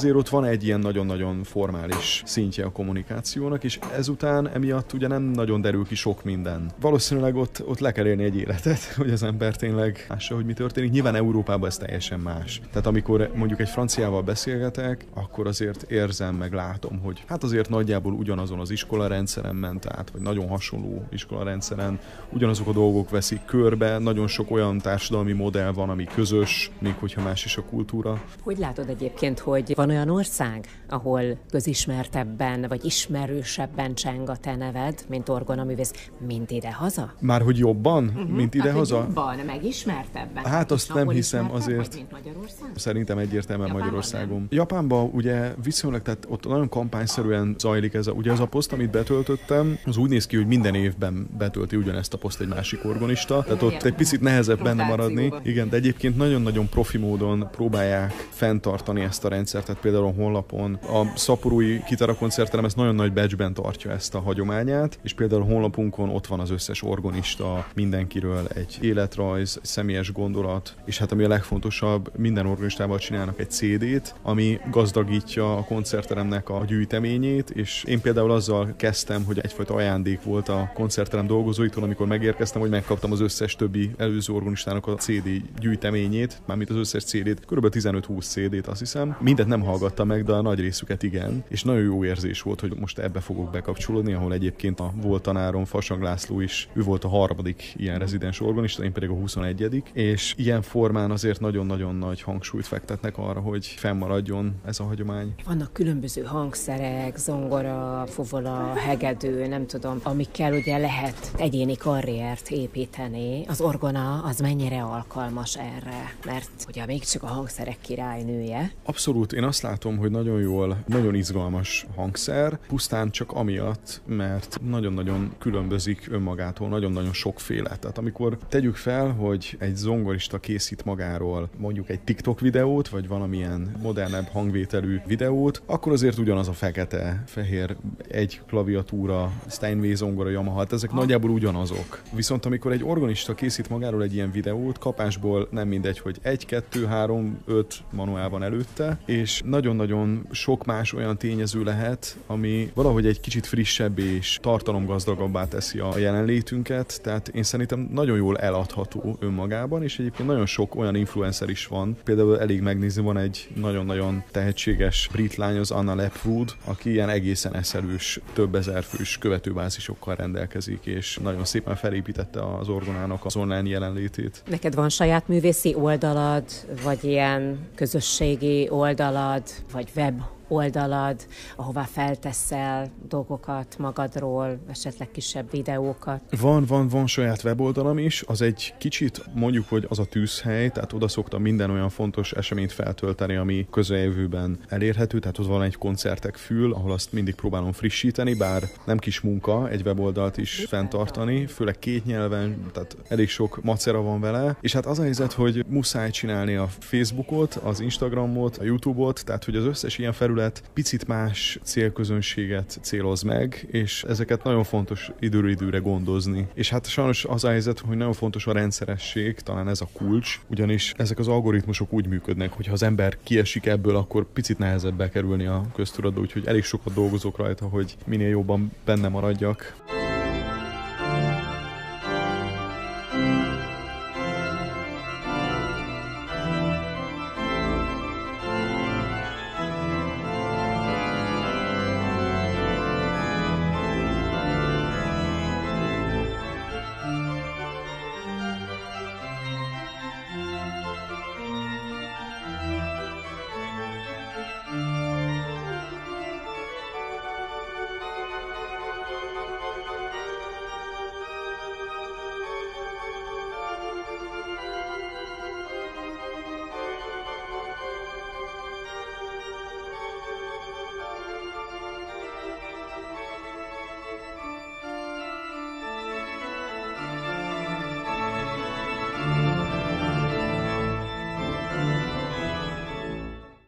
azért ott van egy ilyen nagyon-nagyon formális szintje a kommunikációnak, és ezután emiatt ugye nem nagyon derül ki sok minden. Valószínűleg ott le kell élni egy életet, hogy az ember tényleg lássa, hogy mi történik. Nyilván Európában ez teljesen más. Tehát amikor mondjuk egy franciával beszélgetek, akkor azért érzem, meg látom, hogy hát azért nagyjából ugyanazon az iskolarendszeren ment át, vagy nagyon hasonló iskolarendszeren, ugyanazok a dolgok veszik körbe, nagyon sok olyan társadalmi modell van, ami közös, még hogyha más is a kultúra. Hogy látod egyébként, hogy van olyan ország, ahol közismertebben, vagy ismerősebben cseng a te neved, mint orgonaművész, mint idehaza? Már hogy jobban, mint idehaza? Jobban, megismertebben. Hát azt nem hiszem azért. Mint Magyarország? Szerintem egyértelműen Magyarországon. Nem. Japánban ugye viszonylag, tehát ott nagyon kampányszerűen zajlik ez a poszt, amit betöltöttem, az úgy néz ki, hogy minden évben betölti ugyanezt a poszt egy másik orgonista, tehát ott egy picit nehezebb benne maradni. Igen, de egyébként nagyon-nagyon profi módon próbálják fenntartani ezt a rendszert, tehát például a honlapon. A szaporói kitarakoncertterem ezt nagyon nagy badge-ben tartja ezt a hagyományát, és például a honlapunkon ott van az összes orgonista, mindenkiről egy életrajz, egy személyes gondolat, és hát ami a legfontosabb, minden organistával csinálnak egy CD-t, ami gazdagítja a koncertteremnek a gyűjteményét, és én például azzal kezdtem, hogy egyfajta ajándék volt a koncertterem dolgozóitól, amikor megérkeztem, hogy megkaptam az összes többi előző orgonistának a CD gyűjteményét, mármint az összes CD-t, kb. 15-20 CD-t azt hiszem. Mindet nem hallgattam meg, de a nagy részüket igen, és nagyon jó érzés volt, hogy most ebbe fogok bekapcsolódni, ahol egyébként a volt tanárom, Fasang László is, ő volt a 3. ilyen rezidens orgonista, én pedig a 21. És ilyen formán azért nagyon-nagyon nagy hangsúlyt fektetnek arra, hogy fennmaradjon ez a hagyomány. Vannak különböző hangszerek, zongora, fuvola, hegedű, nem tudom, amikkel ugye lehet egyéni karriert építeni. Az orgona az mennyire alkalmas erre? Mert ugye még csak a hangszerek királynője. Abszolút, én azt látom, hogy nagyon jól, nagyon izgalmas hangszer, pusztán csak amiatt, mert nagyon-nagyon különbözik önmagától, nagyon-nagyon sokféle. Tehát amikor tegyük fel, hogy egy zongorista készít magáról mondjuk egy TikTok videót, vagy valamilyen modernebb hangvételű videót, akkor azért ugyanaz a fekete-fehér egy klaviatúra, Steinway zongora, Yamaha, ezek nagyjából ugyanazok. Viszont amikor egy organista készít magáról egy ilyen videót, kapásból nem mindegy, hogy 1, 2, 3, 5 manuál van előtte, és nagyon-nagyon sok más olyan tényező lehet, ami valahogy egy kicsit frissebb és tartalomgazdagabbá teszi a jelenlétünket, tehát én szerintem nagyon jól eladható önmagában, és egyébként nagyon sok olyan influencer is van. Például elég megnézni, van egy nagyon-nagyon tehetséges brit lány, az Anna Lepwood, aki ilyen egészen eszelős, több ezer fős követőbázisokkal rendelkezik, és nagyon szépen felépítette az orgonának az online jelenlétét. Neked van saját művészi oldalad, vagy ilyen közösségi oldalad, vagy web oldalad, ahová felteszel dolgokat magadról, esetleg kisebb videókat? Van saját weboldalam is, az egy kicsit mondjuk, hogy az a tűzhely, tehát oda szoktam minden olyan fontos eseményt feltölteni, ami közeljövőben elérhető, tehát ott van egy koncertek fül, ahol azt mindig próbálom frissíteni, bár nem kis munka egy weboldalt is fenntartani, főleg 2 nyelven, tehát elég sok macera van vele, és hát az a helyzet, hogy muszáj csinálni a Facebookot, az Instagramot, a YouTube-ot, tehát hogy az összes ilyen felület picit más célközönséget céloz meg, és ezeket nagyon fontos időről időre gondozni. És hát sajnos az a helyzet, hogy nagyon fontos a rendszeresség, talán ez a kulcs, ugyanis ezek az algoritmusok úgy működnek, hogy ha az ember kiesik ebből, akkor picit nehezebb bekerülni a köztudatba, úgyhogy elég sokat dolgozok rajta, hogy minél jobban benne maradjak.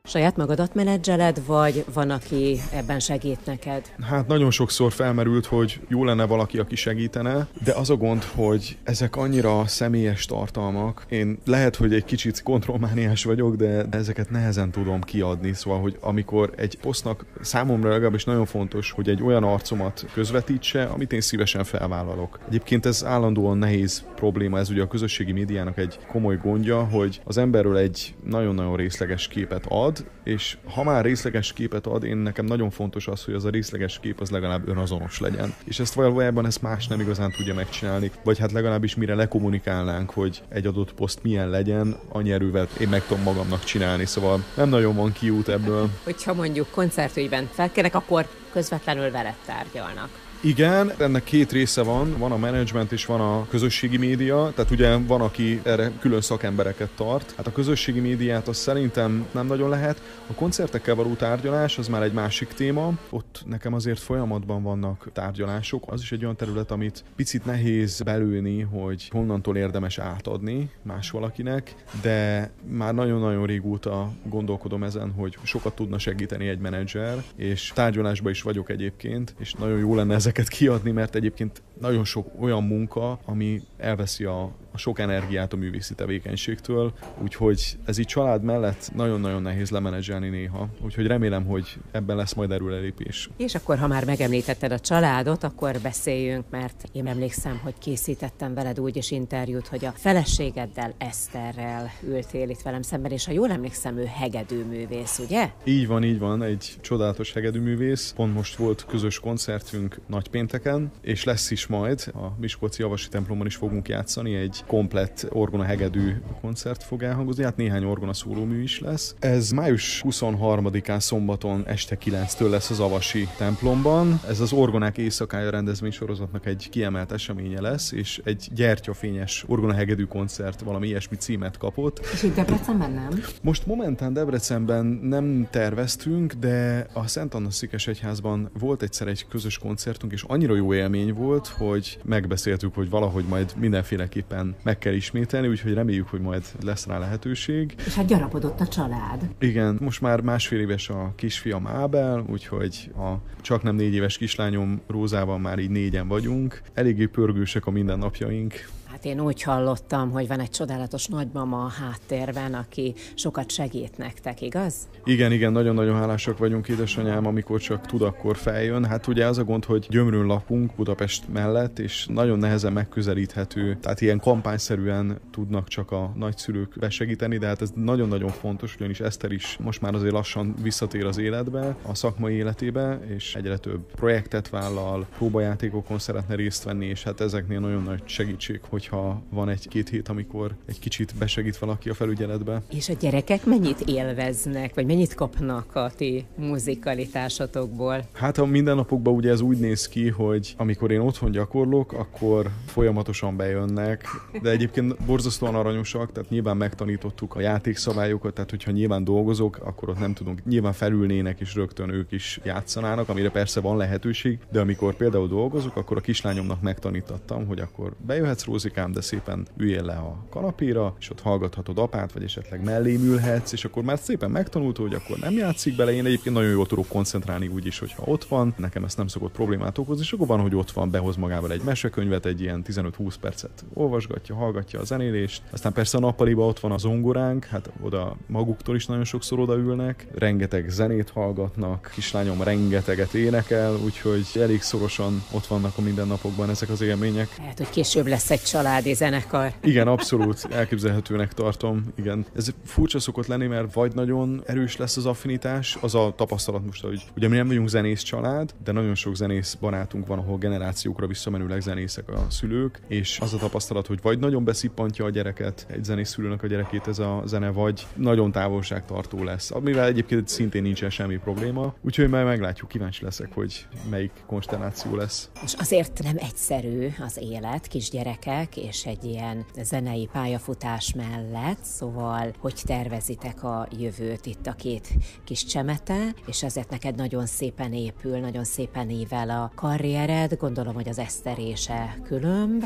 Saját magadat menedzseled, vagy van, aki ebben segít neked? Hát nagyon sokszor felmerült, hogy jó lenne valaki, aki segítene, de az a gond, hogy ezek annyira személyes tartalmak. Én lehet, hogy egy kicsit kontrollmániás vagyok, de ezeket nehezen tudom kiadni. Szóval, hogy amikor egy posztnak számomra legalábbis nagyon fontos, hogy egy olyan arcomat közvetítse, amit én szívesen felvállalok. Egyébként ez állandóan nehéz probléma, ez ugye a közösségi médiának egy komoly gondja, hogy az emberről egy nagyon-nagyon részleges képet ad, és ha már részleges képet ad, nekem nagyon fontos az, hogy az a részleges kép az legalább önazonos legyen. És ezt valójában más nem igazán tudja megcsinálni, vagy hát legalábbis mire lekommunikálnánk, hogy egy adott poszt milyen legyen, annyi erővel én meg tudom magamnak csinálni, szóval nem nagyon van kiút ebből. Hogyha mondjuk koncertügyben felkérnek, akkor közvetlenül veled tárgyalnak. Igen, ennek két része van a menedzsment és van a közösségi média, tehát ugye van, aki erre külön szakembereket tart. Hát a közösségi médiát az szerintem nem nagyon lehet. A koncertekkel való tárgyalás az már egy másik téma. Ott nekem azért folyamatban vannak tárgyalások. Az is egy olyan terület, amit picit nehéz belőni, hogy honnantól érdemes átadni más valakinek, de már nagyon-nagyon régóta gondolkodom ezen, hogy sokat tudna segíteni egy menedzser, és tárgyalásban is vagyok egyébként, és nagyon jó lenne ezeket kiadni, mert egyébként nagyon sok olyan munka, ami elveszi a sok energiát a művészi tevékenységtől, úgyhogy ez így család mellett nagyon-nagyon nehéz lemenedzselni néha, úgyhogy remélem, hogy ebben lesz majd erőlelépés. És akkor, ha már megemlítetted a családot, akkor beszéljünk, mert én emlékszem, hogy készítettem veled úgy is interjút, hogy a feleségeddel, Eszterrel ültél itt velem szemben, és ha jól emlékszem, ő hegedűművész, ugye? Így van, egy csodálatos hegedűművész. Pont most volt közös koncertünk nagypénteken, és lesz is majd, a Miskolci Javasi templomban is fogunk játszani, egy komplett orgona-hegedű koncert fog elhangozni, hát néhány orgona szólómű is lesz. Ez május 23-án szombaton este 9-től lesz az Avasi templomban. Ez az Orgonák éjszakája rendezvénysorozatnak egy kiemelt eseménye lesz, és egy gyertyafényes orgona-hegedű koncert, valami ilyesmi címet kapott. És itt Debrecenben nem? Most momentán Debrecenben nem terveztünk, de a Szent Anna Székesegyházban volt egyszer egy közös koncertunk, és annyira jó élmény volt, hogy megbeszéltük, hogy valahogy majd mindenféleképpen meg kell ismételni, úgyhogy reméljük, hogy majd lesz rá lehetőség. És hát gyarapodott a család. Igen, most már 1,5 éves a kisfiam Ábel, úgyhogy a csaknem 4 éves kislányom Rózával már így 4-en vagyunk. Eléggé pörgősek a mindennapjaink. Hát én úgy hallottam, hogy van egy csodálatos nagymama a háttérben, aki sokat segít nektek, igaz? Igen, nagyon-nagyon hálásak vagyunk, édesanyám, amikor csak tud, akkor feljön. Hát ugye az a gond, hogy Gyömrön lakunk Budapest mellett, és nagyon nehezen megközelíthető, tehát ilyen kampányszerűen tudnak csak a nagyszülők besegíteni, de hát ez nagyon-nagyon fontos, ugyanis Eszter is most már azért lassan visszatér az életbe, a szakmai életébe, és egyre több projektet vállal, próbajátékokon szeretne részt venni, és hát ezeknél nagyon nagy segítség, hogyha van 1-2 hét, amikor egy kicsit besegít valaki a felügyeletbe. És a gyerekek mennyit élveznek, vagy mennyit kapnak a ti muzikalitásotokból? Hát a mindennapokban ugye ez úgy néz ki, hogy amikor én otthon gyakorlok, akkor folyamatosan bejönnek, de egyébként borzasztóan aranyosak, tehát nyilván megtanítottuk a játékszabályokat, tehát hogyha nyilván dolgozok, akkor ott nem tudunk, nyilván felülnének és rögtön ők is játszanának, amire persze van lehetőség, de amikor például dolgozok, akkor a kislányomnak megtanítottam, hogy akkor bejöhetsz, Rózikám, de szépen üljél le a kanapéra, és ott hallgathatod apát, vagy esetleg mellém ülhetsz, és akkor már szépen megtanulta, hogy akkor nem játszik bele. Én egyébként nagyon jól tudok koncentrálni úgyis, hogyha ott van. Nekem ezt nem szokott problémát okozni, és akkor van, hogy ott van, behoz magával egy mesekönyvet, egy ilyen 15-20 percet olvasgatja, hallgatja a zenélést. Aztán persze a nappaliba ott van a zongoránk, hát oda maguktól is nagyon sokszor odaülnek, rengeteg zenét hallgatnak, kislányom rengeteget énekel, úgyhogy elég szorosan ott vannak a mindennapokban ezek az élmények. Lehet, hogy később lesz egy családi zenekar. Igen, abszolút elképzelhetőnek tartom, igen. Ez furcsa szokott lenni, mert vagy nagyon erős lesz az affinitás, az a tapasztalat most, hogy ugye mi nem vagyunk zenész család, de nagyon sok zenész barátunk van, ahol generációkra visszamenőleg zenészek a szülők, és az a tapasztalat, hogy vagy nagyon beszippantja a gyereket, egy zenész szülőnek a gyerekét ez a zene, vagy nagyon távolságtartó lesz, amivel egyébként szintén nincsen semmi probléma, úgyhogy már meglátjuk, kíváncsi leszek, hogy melyik konstelláció lesz. És azért nem egyszerű az élet, kisgyerekek, művészek, és egy ilyen zenei pályafutás mellett, szóval hogy tervezitek a jövőt itt a két kis csemete, és ezért neked nagyon szépen épül, nagyon szépen ível a karriered, gondolom, hogy az eszterése különb,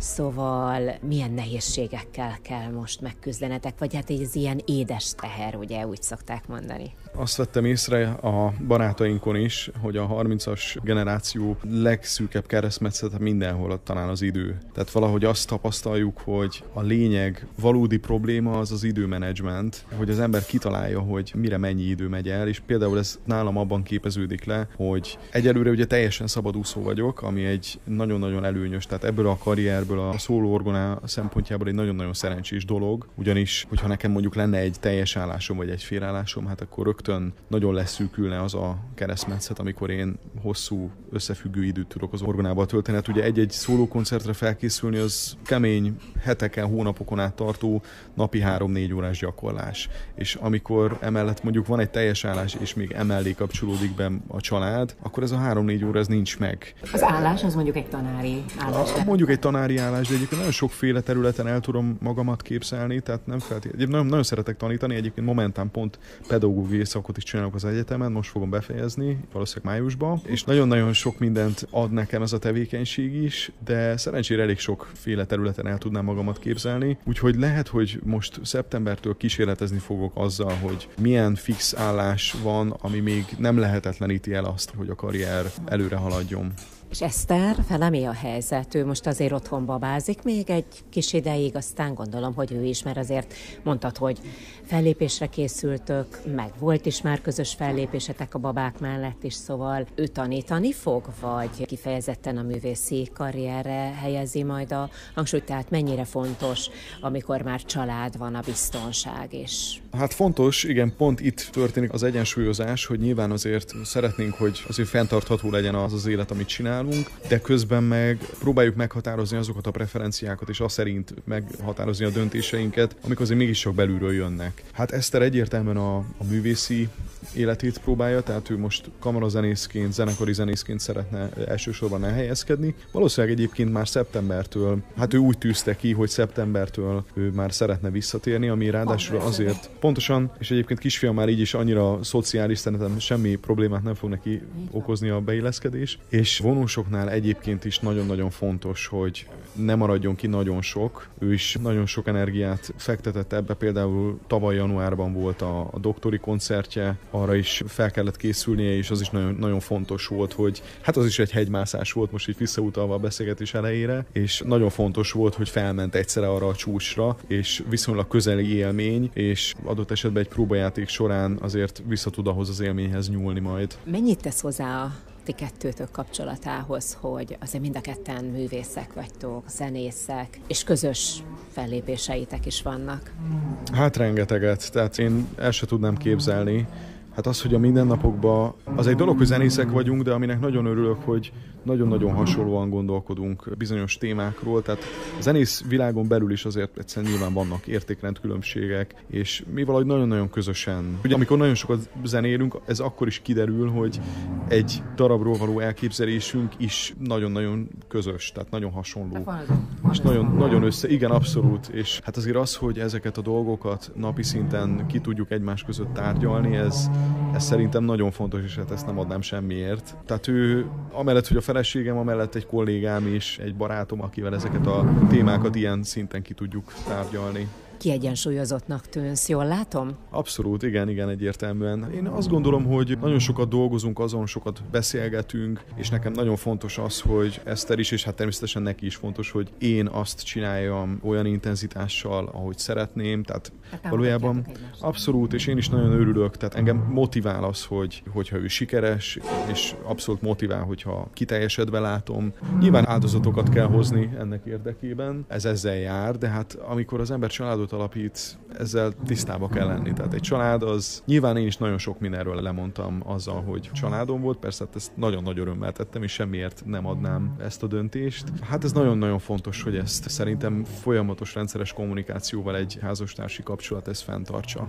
szóval milyen nehézségekkel kell most megküzdenetek, vagy hát ez ilyen édes teher, ugye úgy szokták mondani. Azt vettem észre a barátainkon is, hogy a 30-as generáció legszűkebb keresztmetszete mindenhol talán az idő. Tehát valahogy azt tapasztaljuk, hogy a lényeg, valódi probléma az az időmenedzsment, hogy az ember kitalálja, hogy mire mennyi idő megy el, és például ez nálam abban képeződik le, hogy egyelőre ugye teljesen szabadúszó vagyok, ami egy nagyon-nagyon előnyös, tehát ebből a karrierből a szólóorgona szempontjából egy nagyon-nagyon szerencsés dolog, ugyanis, hogyha nekem mondjuk lenne egy teljes állásom vagy egy félállásom, hát akkor rögtön nagyon leszűkülne az a keresztmetszet, amikor én hosszú összefüggő időt tudok az orgonával tölteni. Hát ugye egy-egy szólókoncertre felkészülni az kemény heteken, hónapokon át tartó napi 3-4 órás gyakorlás. És amikor emellett mondjuk van egy teljes állás, és még emellé kapcsolódik be a család, akkor ez a 3-4 óra ez nincs meg. Az állás az mondjuk egy tanári állás. Mondjuk egy tanári állás, de egyébként nagyon sokféle területen el tudom magamat képzelni, tehát nem feltétlenül. Nagyon szeretek tanítani, egyébként momentán pont pedagógiai szakot is csinálok az egyetemen, most fogom befejezni, valószínűleg májusban, és nagyon-nagyon sok mindent ad nekem ez a tevékenység is, de szerencsére elég sokféle területen el tudnám magamat képzelni, úgyhogy lehet, hogy most szeptembertől kísérletezni fogok azzal, hogy milyen fix állás van, ami még nem lehetetleníti el azt, hogy a karrier előre haladjon. És Eszter, vele mi a helyzet? Ő most azért otthon babázik még egy kis ideig, aztán gondolom, hogy ő is, mert azért mondtad, hogy fellépésre készültök, meg volt is már közös fellépésetek a babák mellett is, szóval ő tanítani fog, vagy kifejezetten a művészi karrierre helyezi majd a hangsúlyt, tehát mennyire fontos, amikor már család van, a biztonság is? Hát fontos, igen, pont itt történik az egyensúlyozás, hogy nyilván azért szeretnénk, hogy azért fenntartható legyen az az élet, amit csinálunk, de közben meg próbáljuk meghatározni azokat a preferenciákat, és azt szerint meghatározni a döntéseinket, amik azért mégis csak belülről jönnek. Hát Eszter egyértelműen a művészi életét próbálja, tehát ő most kamarazenészként, zenekari zenészként szeretne elsősorban elhelyezkedni. Valószínűleg egyébként már szeptembertől, hát ő úgy tűzte ki, hogy szeptembertől ő már szeretne visszatérni, ami ráadásul azért pontosan, és egyébként kisfiam már így is annyira szociális, szerintem semmi problémát nem fog neki okozni a beilleszkedés, és vonósoknál egyébként is nagyon-nagyon fontos, hogy ne maradjon ki nagyon sok. Ő is nagyon sok energiát fektetett ebbe, például tavaly januárban volt a doktori koncertje, arra is fel kellett készülnie, és az is nagyon, nagyon fontos volt, hogy hát az is egy hegymászás volt, most így visszautalva a beszélgetés elejére, és nagyon fontos volt, hogy felment egyszerre arra a csúcsra, és viszonylag közeli élmény, és adott esetben egy próbajáték során azért vissza tud ahhoz az élményhez nyúlni majd. Mennyit tesz hozzá a ti kettőtök kapcsolatához, hogy azért mind a ketten művészek vagytok, zenészek, és közös fellépéseitek is vannak? Hát rengeteget, tehát én el se tudnám képzelni. Hát az, hogy a mindennapokban, az egy dolog, hogy zenészek vagyunk, de aminek nagyon örülök, hogy nagyon-nagyon hasonlóan gondolkodunk bizonyos témákról, tehát a zenész világon belül is azért egyszerűen nyilván vannak értékrendkülönbségek, és mi valahogy nagyon-nagyon közösen. Ugye amikor nagyon sokat zenélünk, ez akkor is kiderül, hogy egy darabról való elképzelésünk is nagyon-nagyon közös, tehát nagyon hasonló. És nagyon igen, abszolút. És hát azért az, hogy ezeket a dolgokat napi szinten ki tudjuk egymás között tárgyalni, ez szerintem nagyon fontos, és hát ezt nem adnám semmiért. Tehát ő, amellett, hogy a feleségem, amellett egy kollégám is, egy barátom, akivel ezeket a témákat ilyen szinten ki tudjuk tárgyalni. Kiegyensúlyozottnak tűnsz, jól látom? Abszolút, igen, egyértelműen. Én azt gondolom, hogy nagyon sokat dolgozunk azon, sokat beszélgetünk, és nekem nagyon fontos az, hogy Eszter is, és hát természetesen neki is fontos, hogy én azt csináljam olyan intenzitással, ahogy szeretném, tehát valójában abszolút, és én is nagyon örülök, tehát engem motivál az, hogyha ő sikeres, és abszolút motivál, hogyha kiteljesedve látom. Nyilván áldozatokat kell hozni ennek érdekében, ez ezzel jár, de hát amikor az ember családot alapít, ezzel tisztába kell lenni. Tehát egy család az, nyilván én is nagyon sok mindenről lemondtam azzal, hogy családom volt, persze hát ezt nagyon nagy örömmel tettem, és semmiért nem adnám ezt a döntést. Hát ez nagyon-nagyon fontos, hogy ezt szerintem folyamatos rendszeres kommunikációval egy házastársi kapcsolat ezt fenntartsa.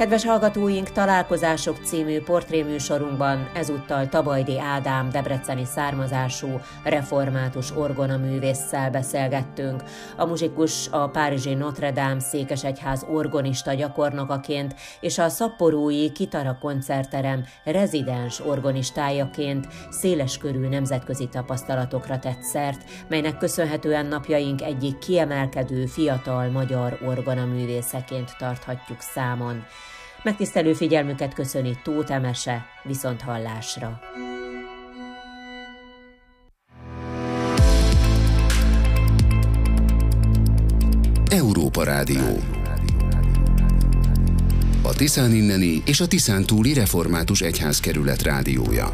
Kedves hallgatóink, Találkozások című portréműsorunkban ezúttal Tabajdi Ádám debreceni származású református orgonaművésszel beszélgettünk. A muzsikus a párizsi Notre Dame székesegyház orgonista gyakornokaként és a szapporói Kitara koncertterem rezidens orgonistájaként széleskörű nemzetközi tapasztalatokra tett szert, melynek köszönhetően napjaink egyik kiemelkedő fiatal magyar orgonaművészeként tarthatjuk számon. Megtisztelő figyelmüket köszöni Tóth Emese, viszonthallásra. Európa Rádió. A Tiszán inneni és a Tiszán túli református egyházkerület rádiója.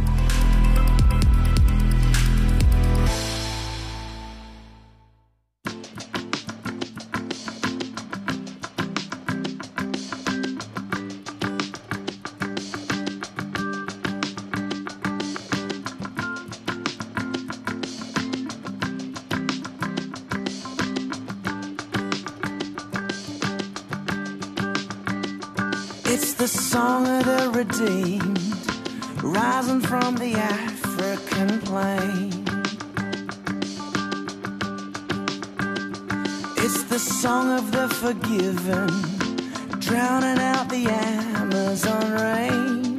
It's the song of the redeemed, rising from the African plain. It's the song of the forgiven, drowning out the Amazon rain.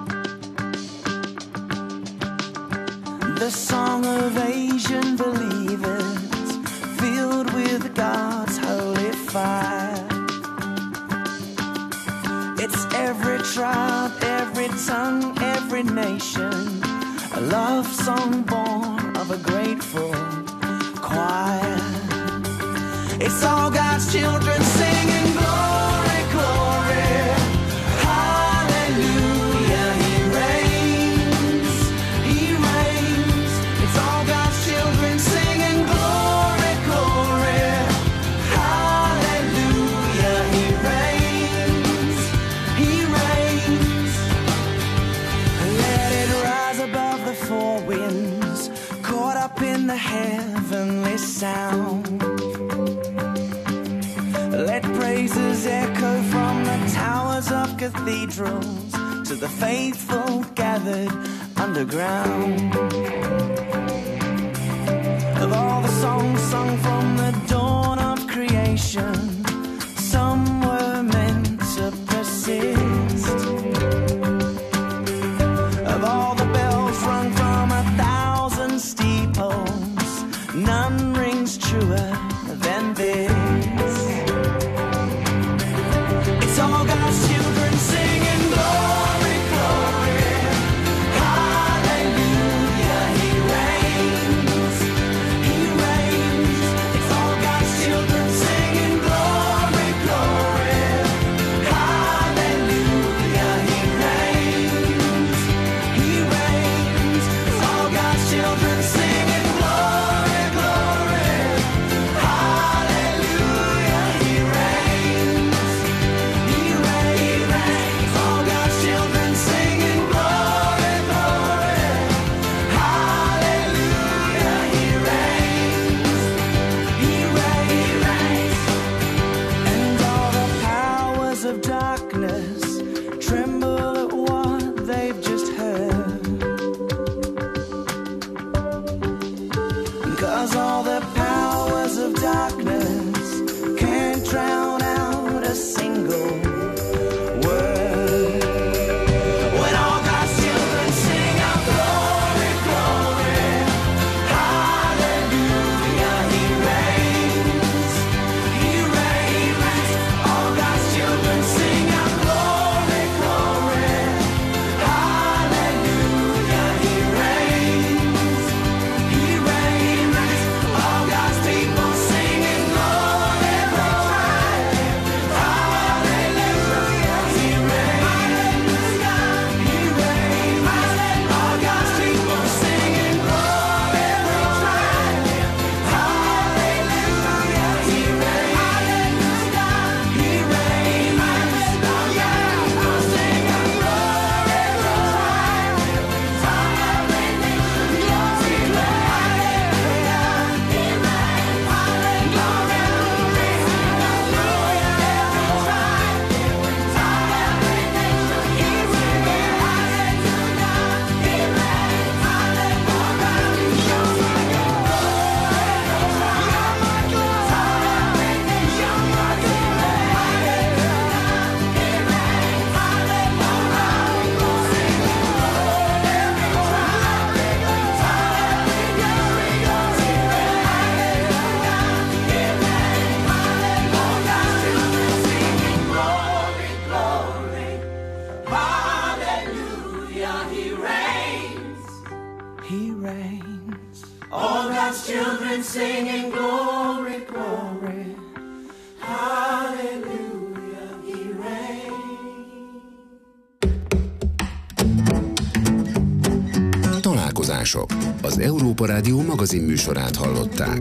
The song of Asian believers, filled with God's holy fire. It's every tribe, every tongue, every nation, a love song born of a grateful choir. It's all God's children singing glory, glory, hallelujah, He reigns, He reigns. It's all God's children singing glory, glory, hallelujah, He reigns, He reigns. Let it rise above the four winds, caught up in the heavenly sound. Let praises echo from the towers of cathedrals to the faithful gathered underground. Of all the songs sung from the dawn of creation, some were meant to persist. Of all the bells rung from 1,000 steeples, none rings truer than this. It's all God's children singing glory, glory, hallelujah, He reigns, He reigns. It's all God's children singing glory, glory, hallelujah, He reigns, He He reigns. All God's children singing glory, glory. Hallelujah, He reigns. Találkozások. Az Európa Rádió magazin műsorát hallották.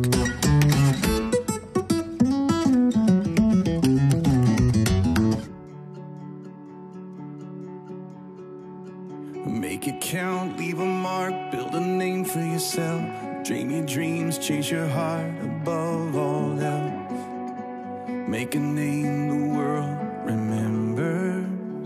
Make it count, leave a mark, build a name for yourself. Dream your dreams, chase your heart above all else. Make a name the world remembers.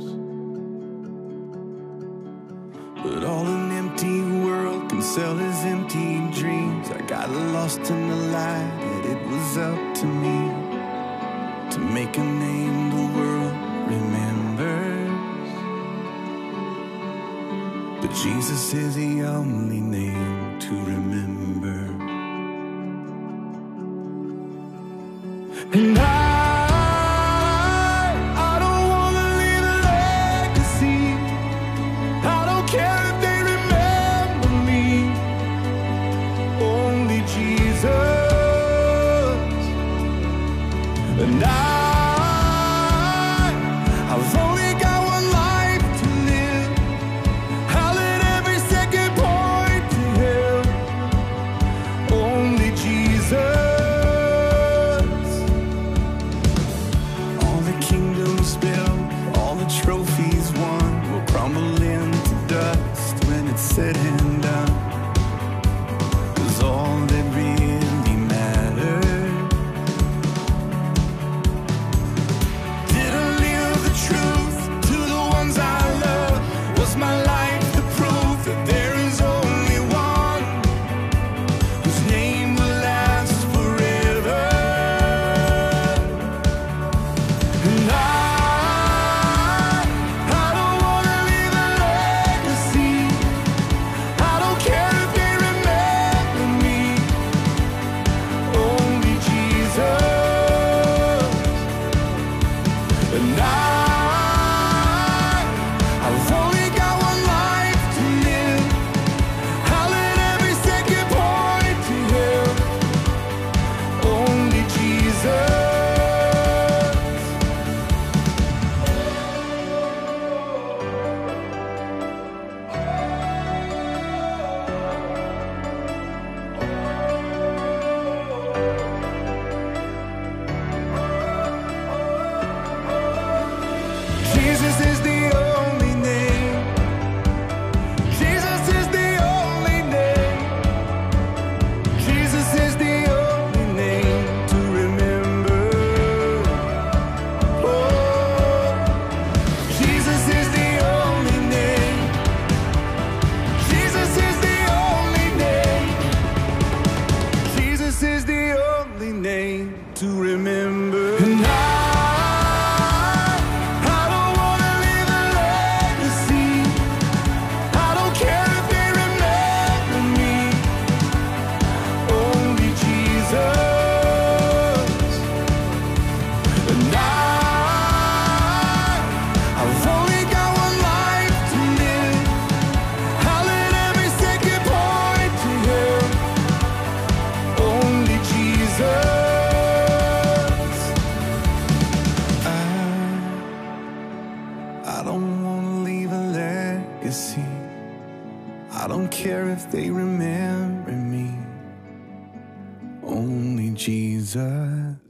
But all an empty world can sell is empty dreams. I got lost in the light that it was up to me to make a name the world remembers. But Jesus is the only name to remember. And I don't want to leave a legacy. I don't care if they remember me. Only Jesus. And I've only got one life to live. I'll let every second point to Him. Only Jesus. All the kingdoms built, all the trophies won will crumble into dust when it's said and done. 'Cause all that really mattered. Did I live the truth to the ones I love? Was my life the proof that there is only one whose name will last forever? And I don't want to leave a legacy. I don't care if they remember me. Only Jesus. And I've only got one life to live. I'll let every second point to Him. Only Jesus. Jesus is the only name. Jesus is the only name. Jesus is the only name to remember. Oh, Jesus is the only name. Jesus is the only name. Jesus is the only name to remember. And I don't want to leave a legacy. I don't care if they remember me. Only Jesus. And I've only got one life to live. I'll let every second point to Him. Only Jesus. I don't want to leave a legacy. I don't care if they remember me. Only Jesus.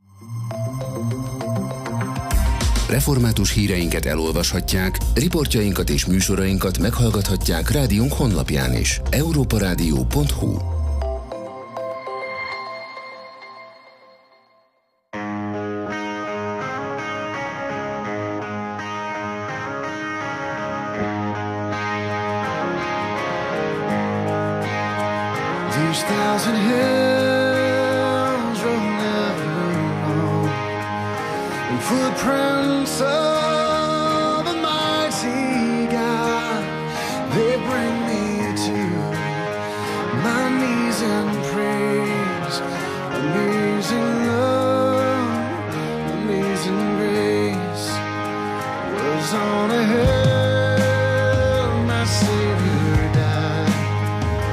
Református híreinket elolvashatják, riportjainkat és műsorainkat meghallgathatják rádiónk honlapján is. europaradio.hu. These thousand hills will never know the footprints of a mighty God. They bring me to my knees in praise. Amazing love, amazing grace was on a hill. My Savior died.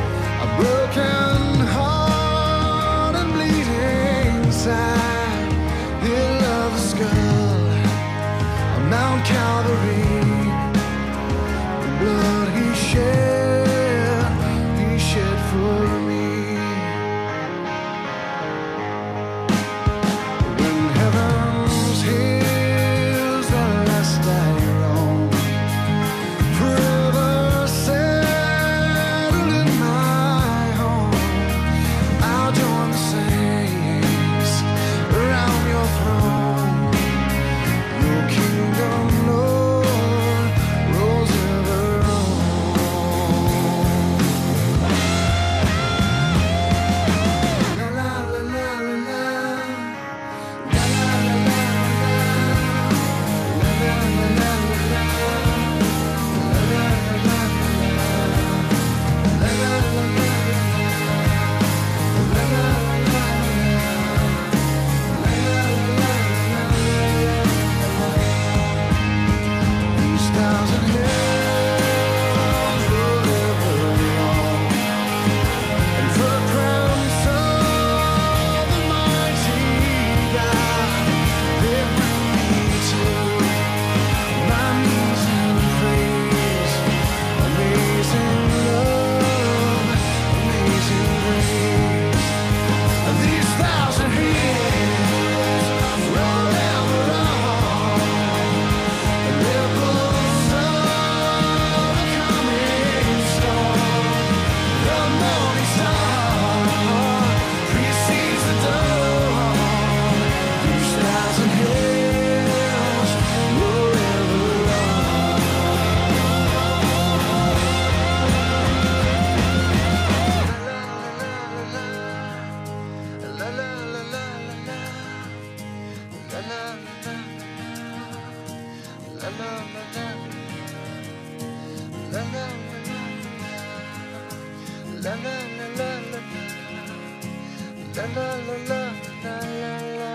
la la la la la la la la la la.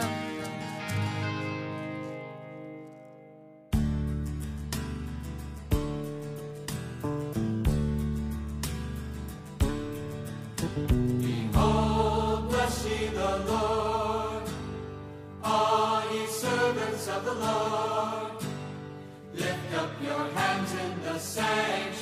Behold, bless ye the Lord, all ye servants of the Lord. Lift up your hands in the sanctuary.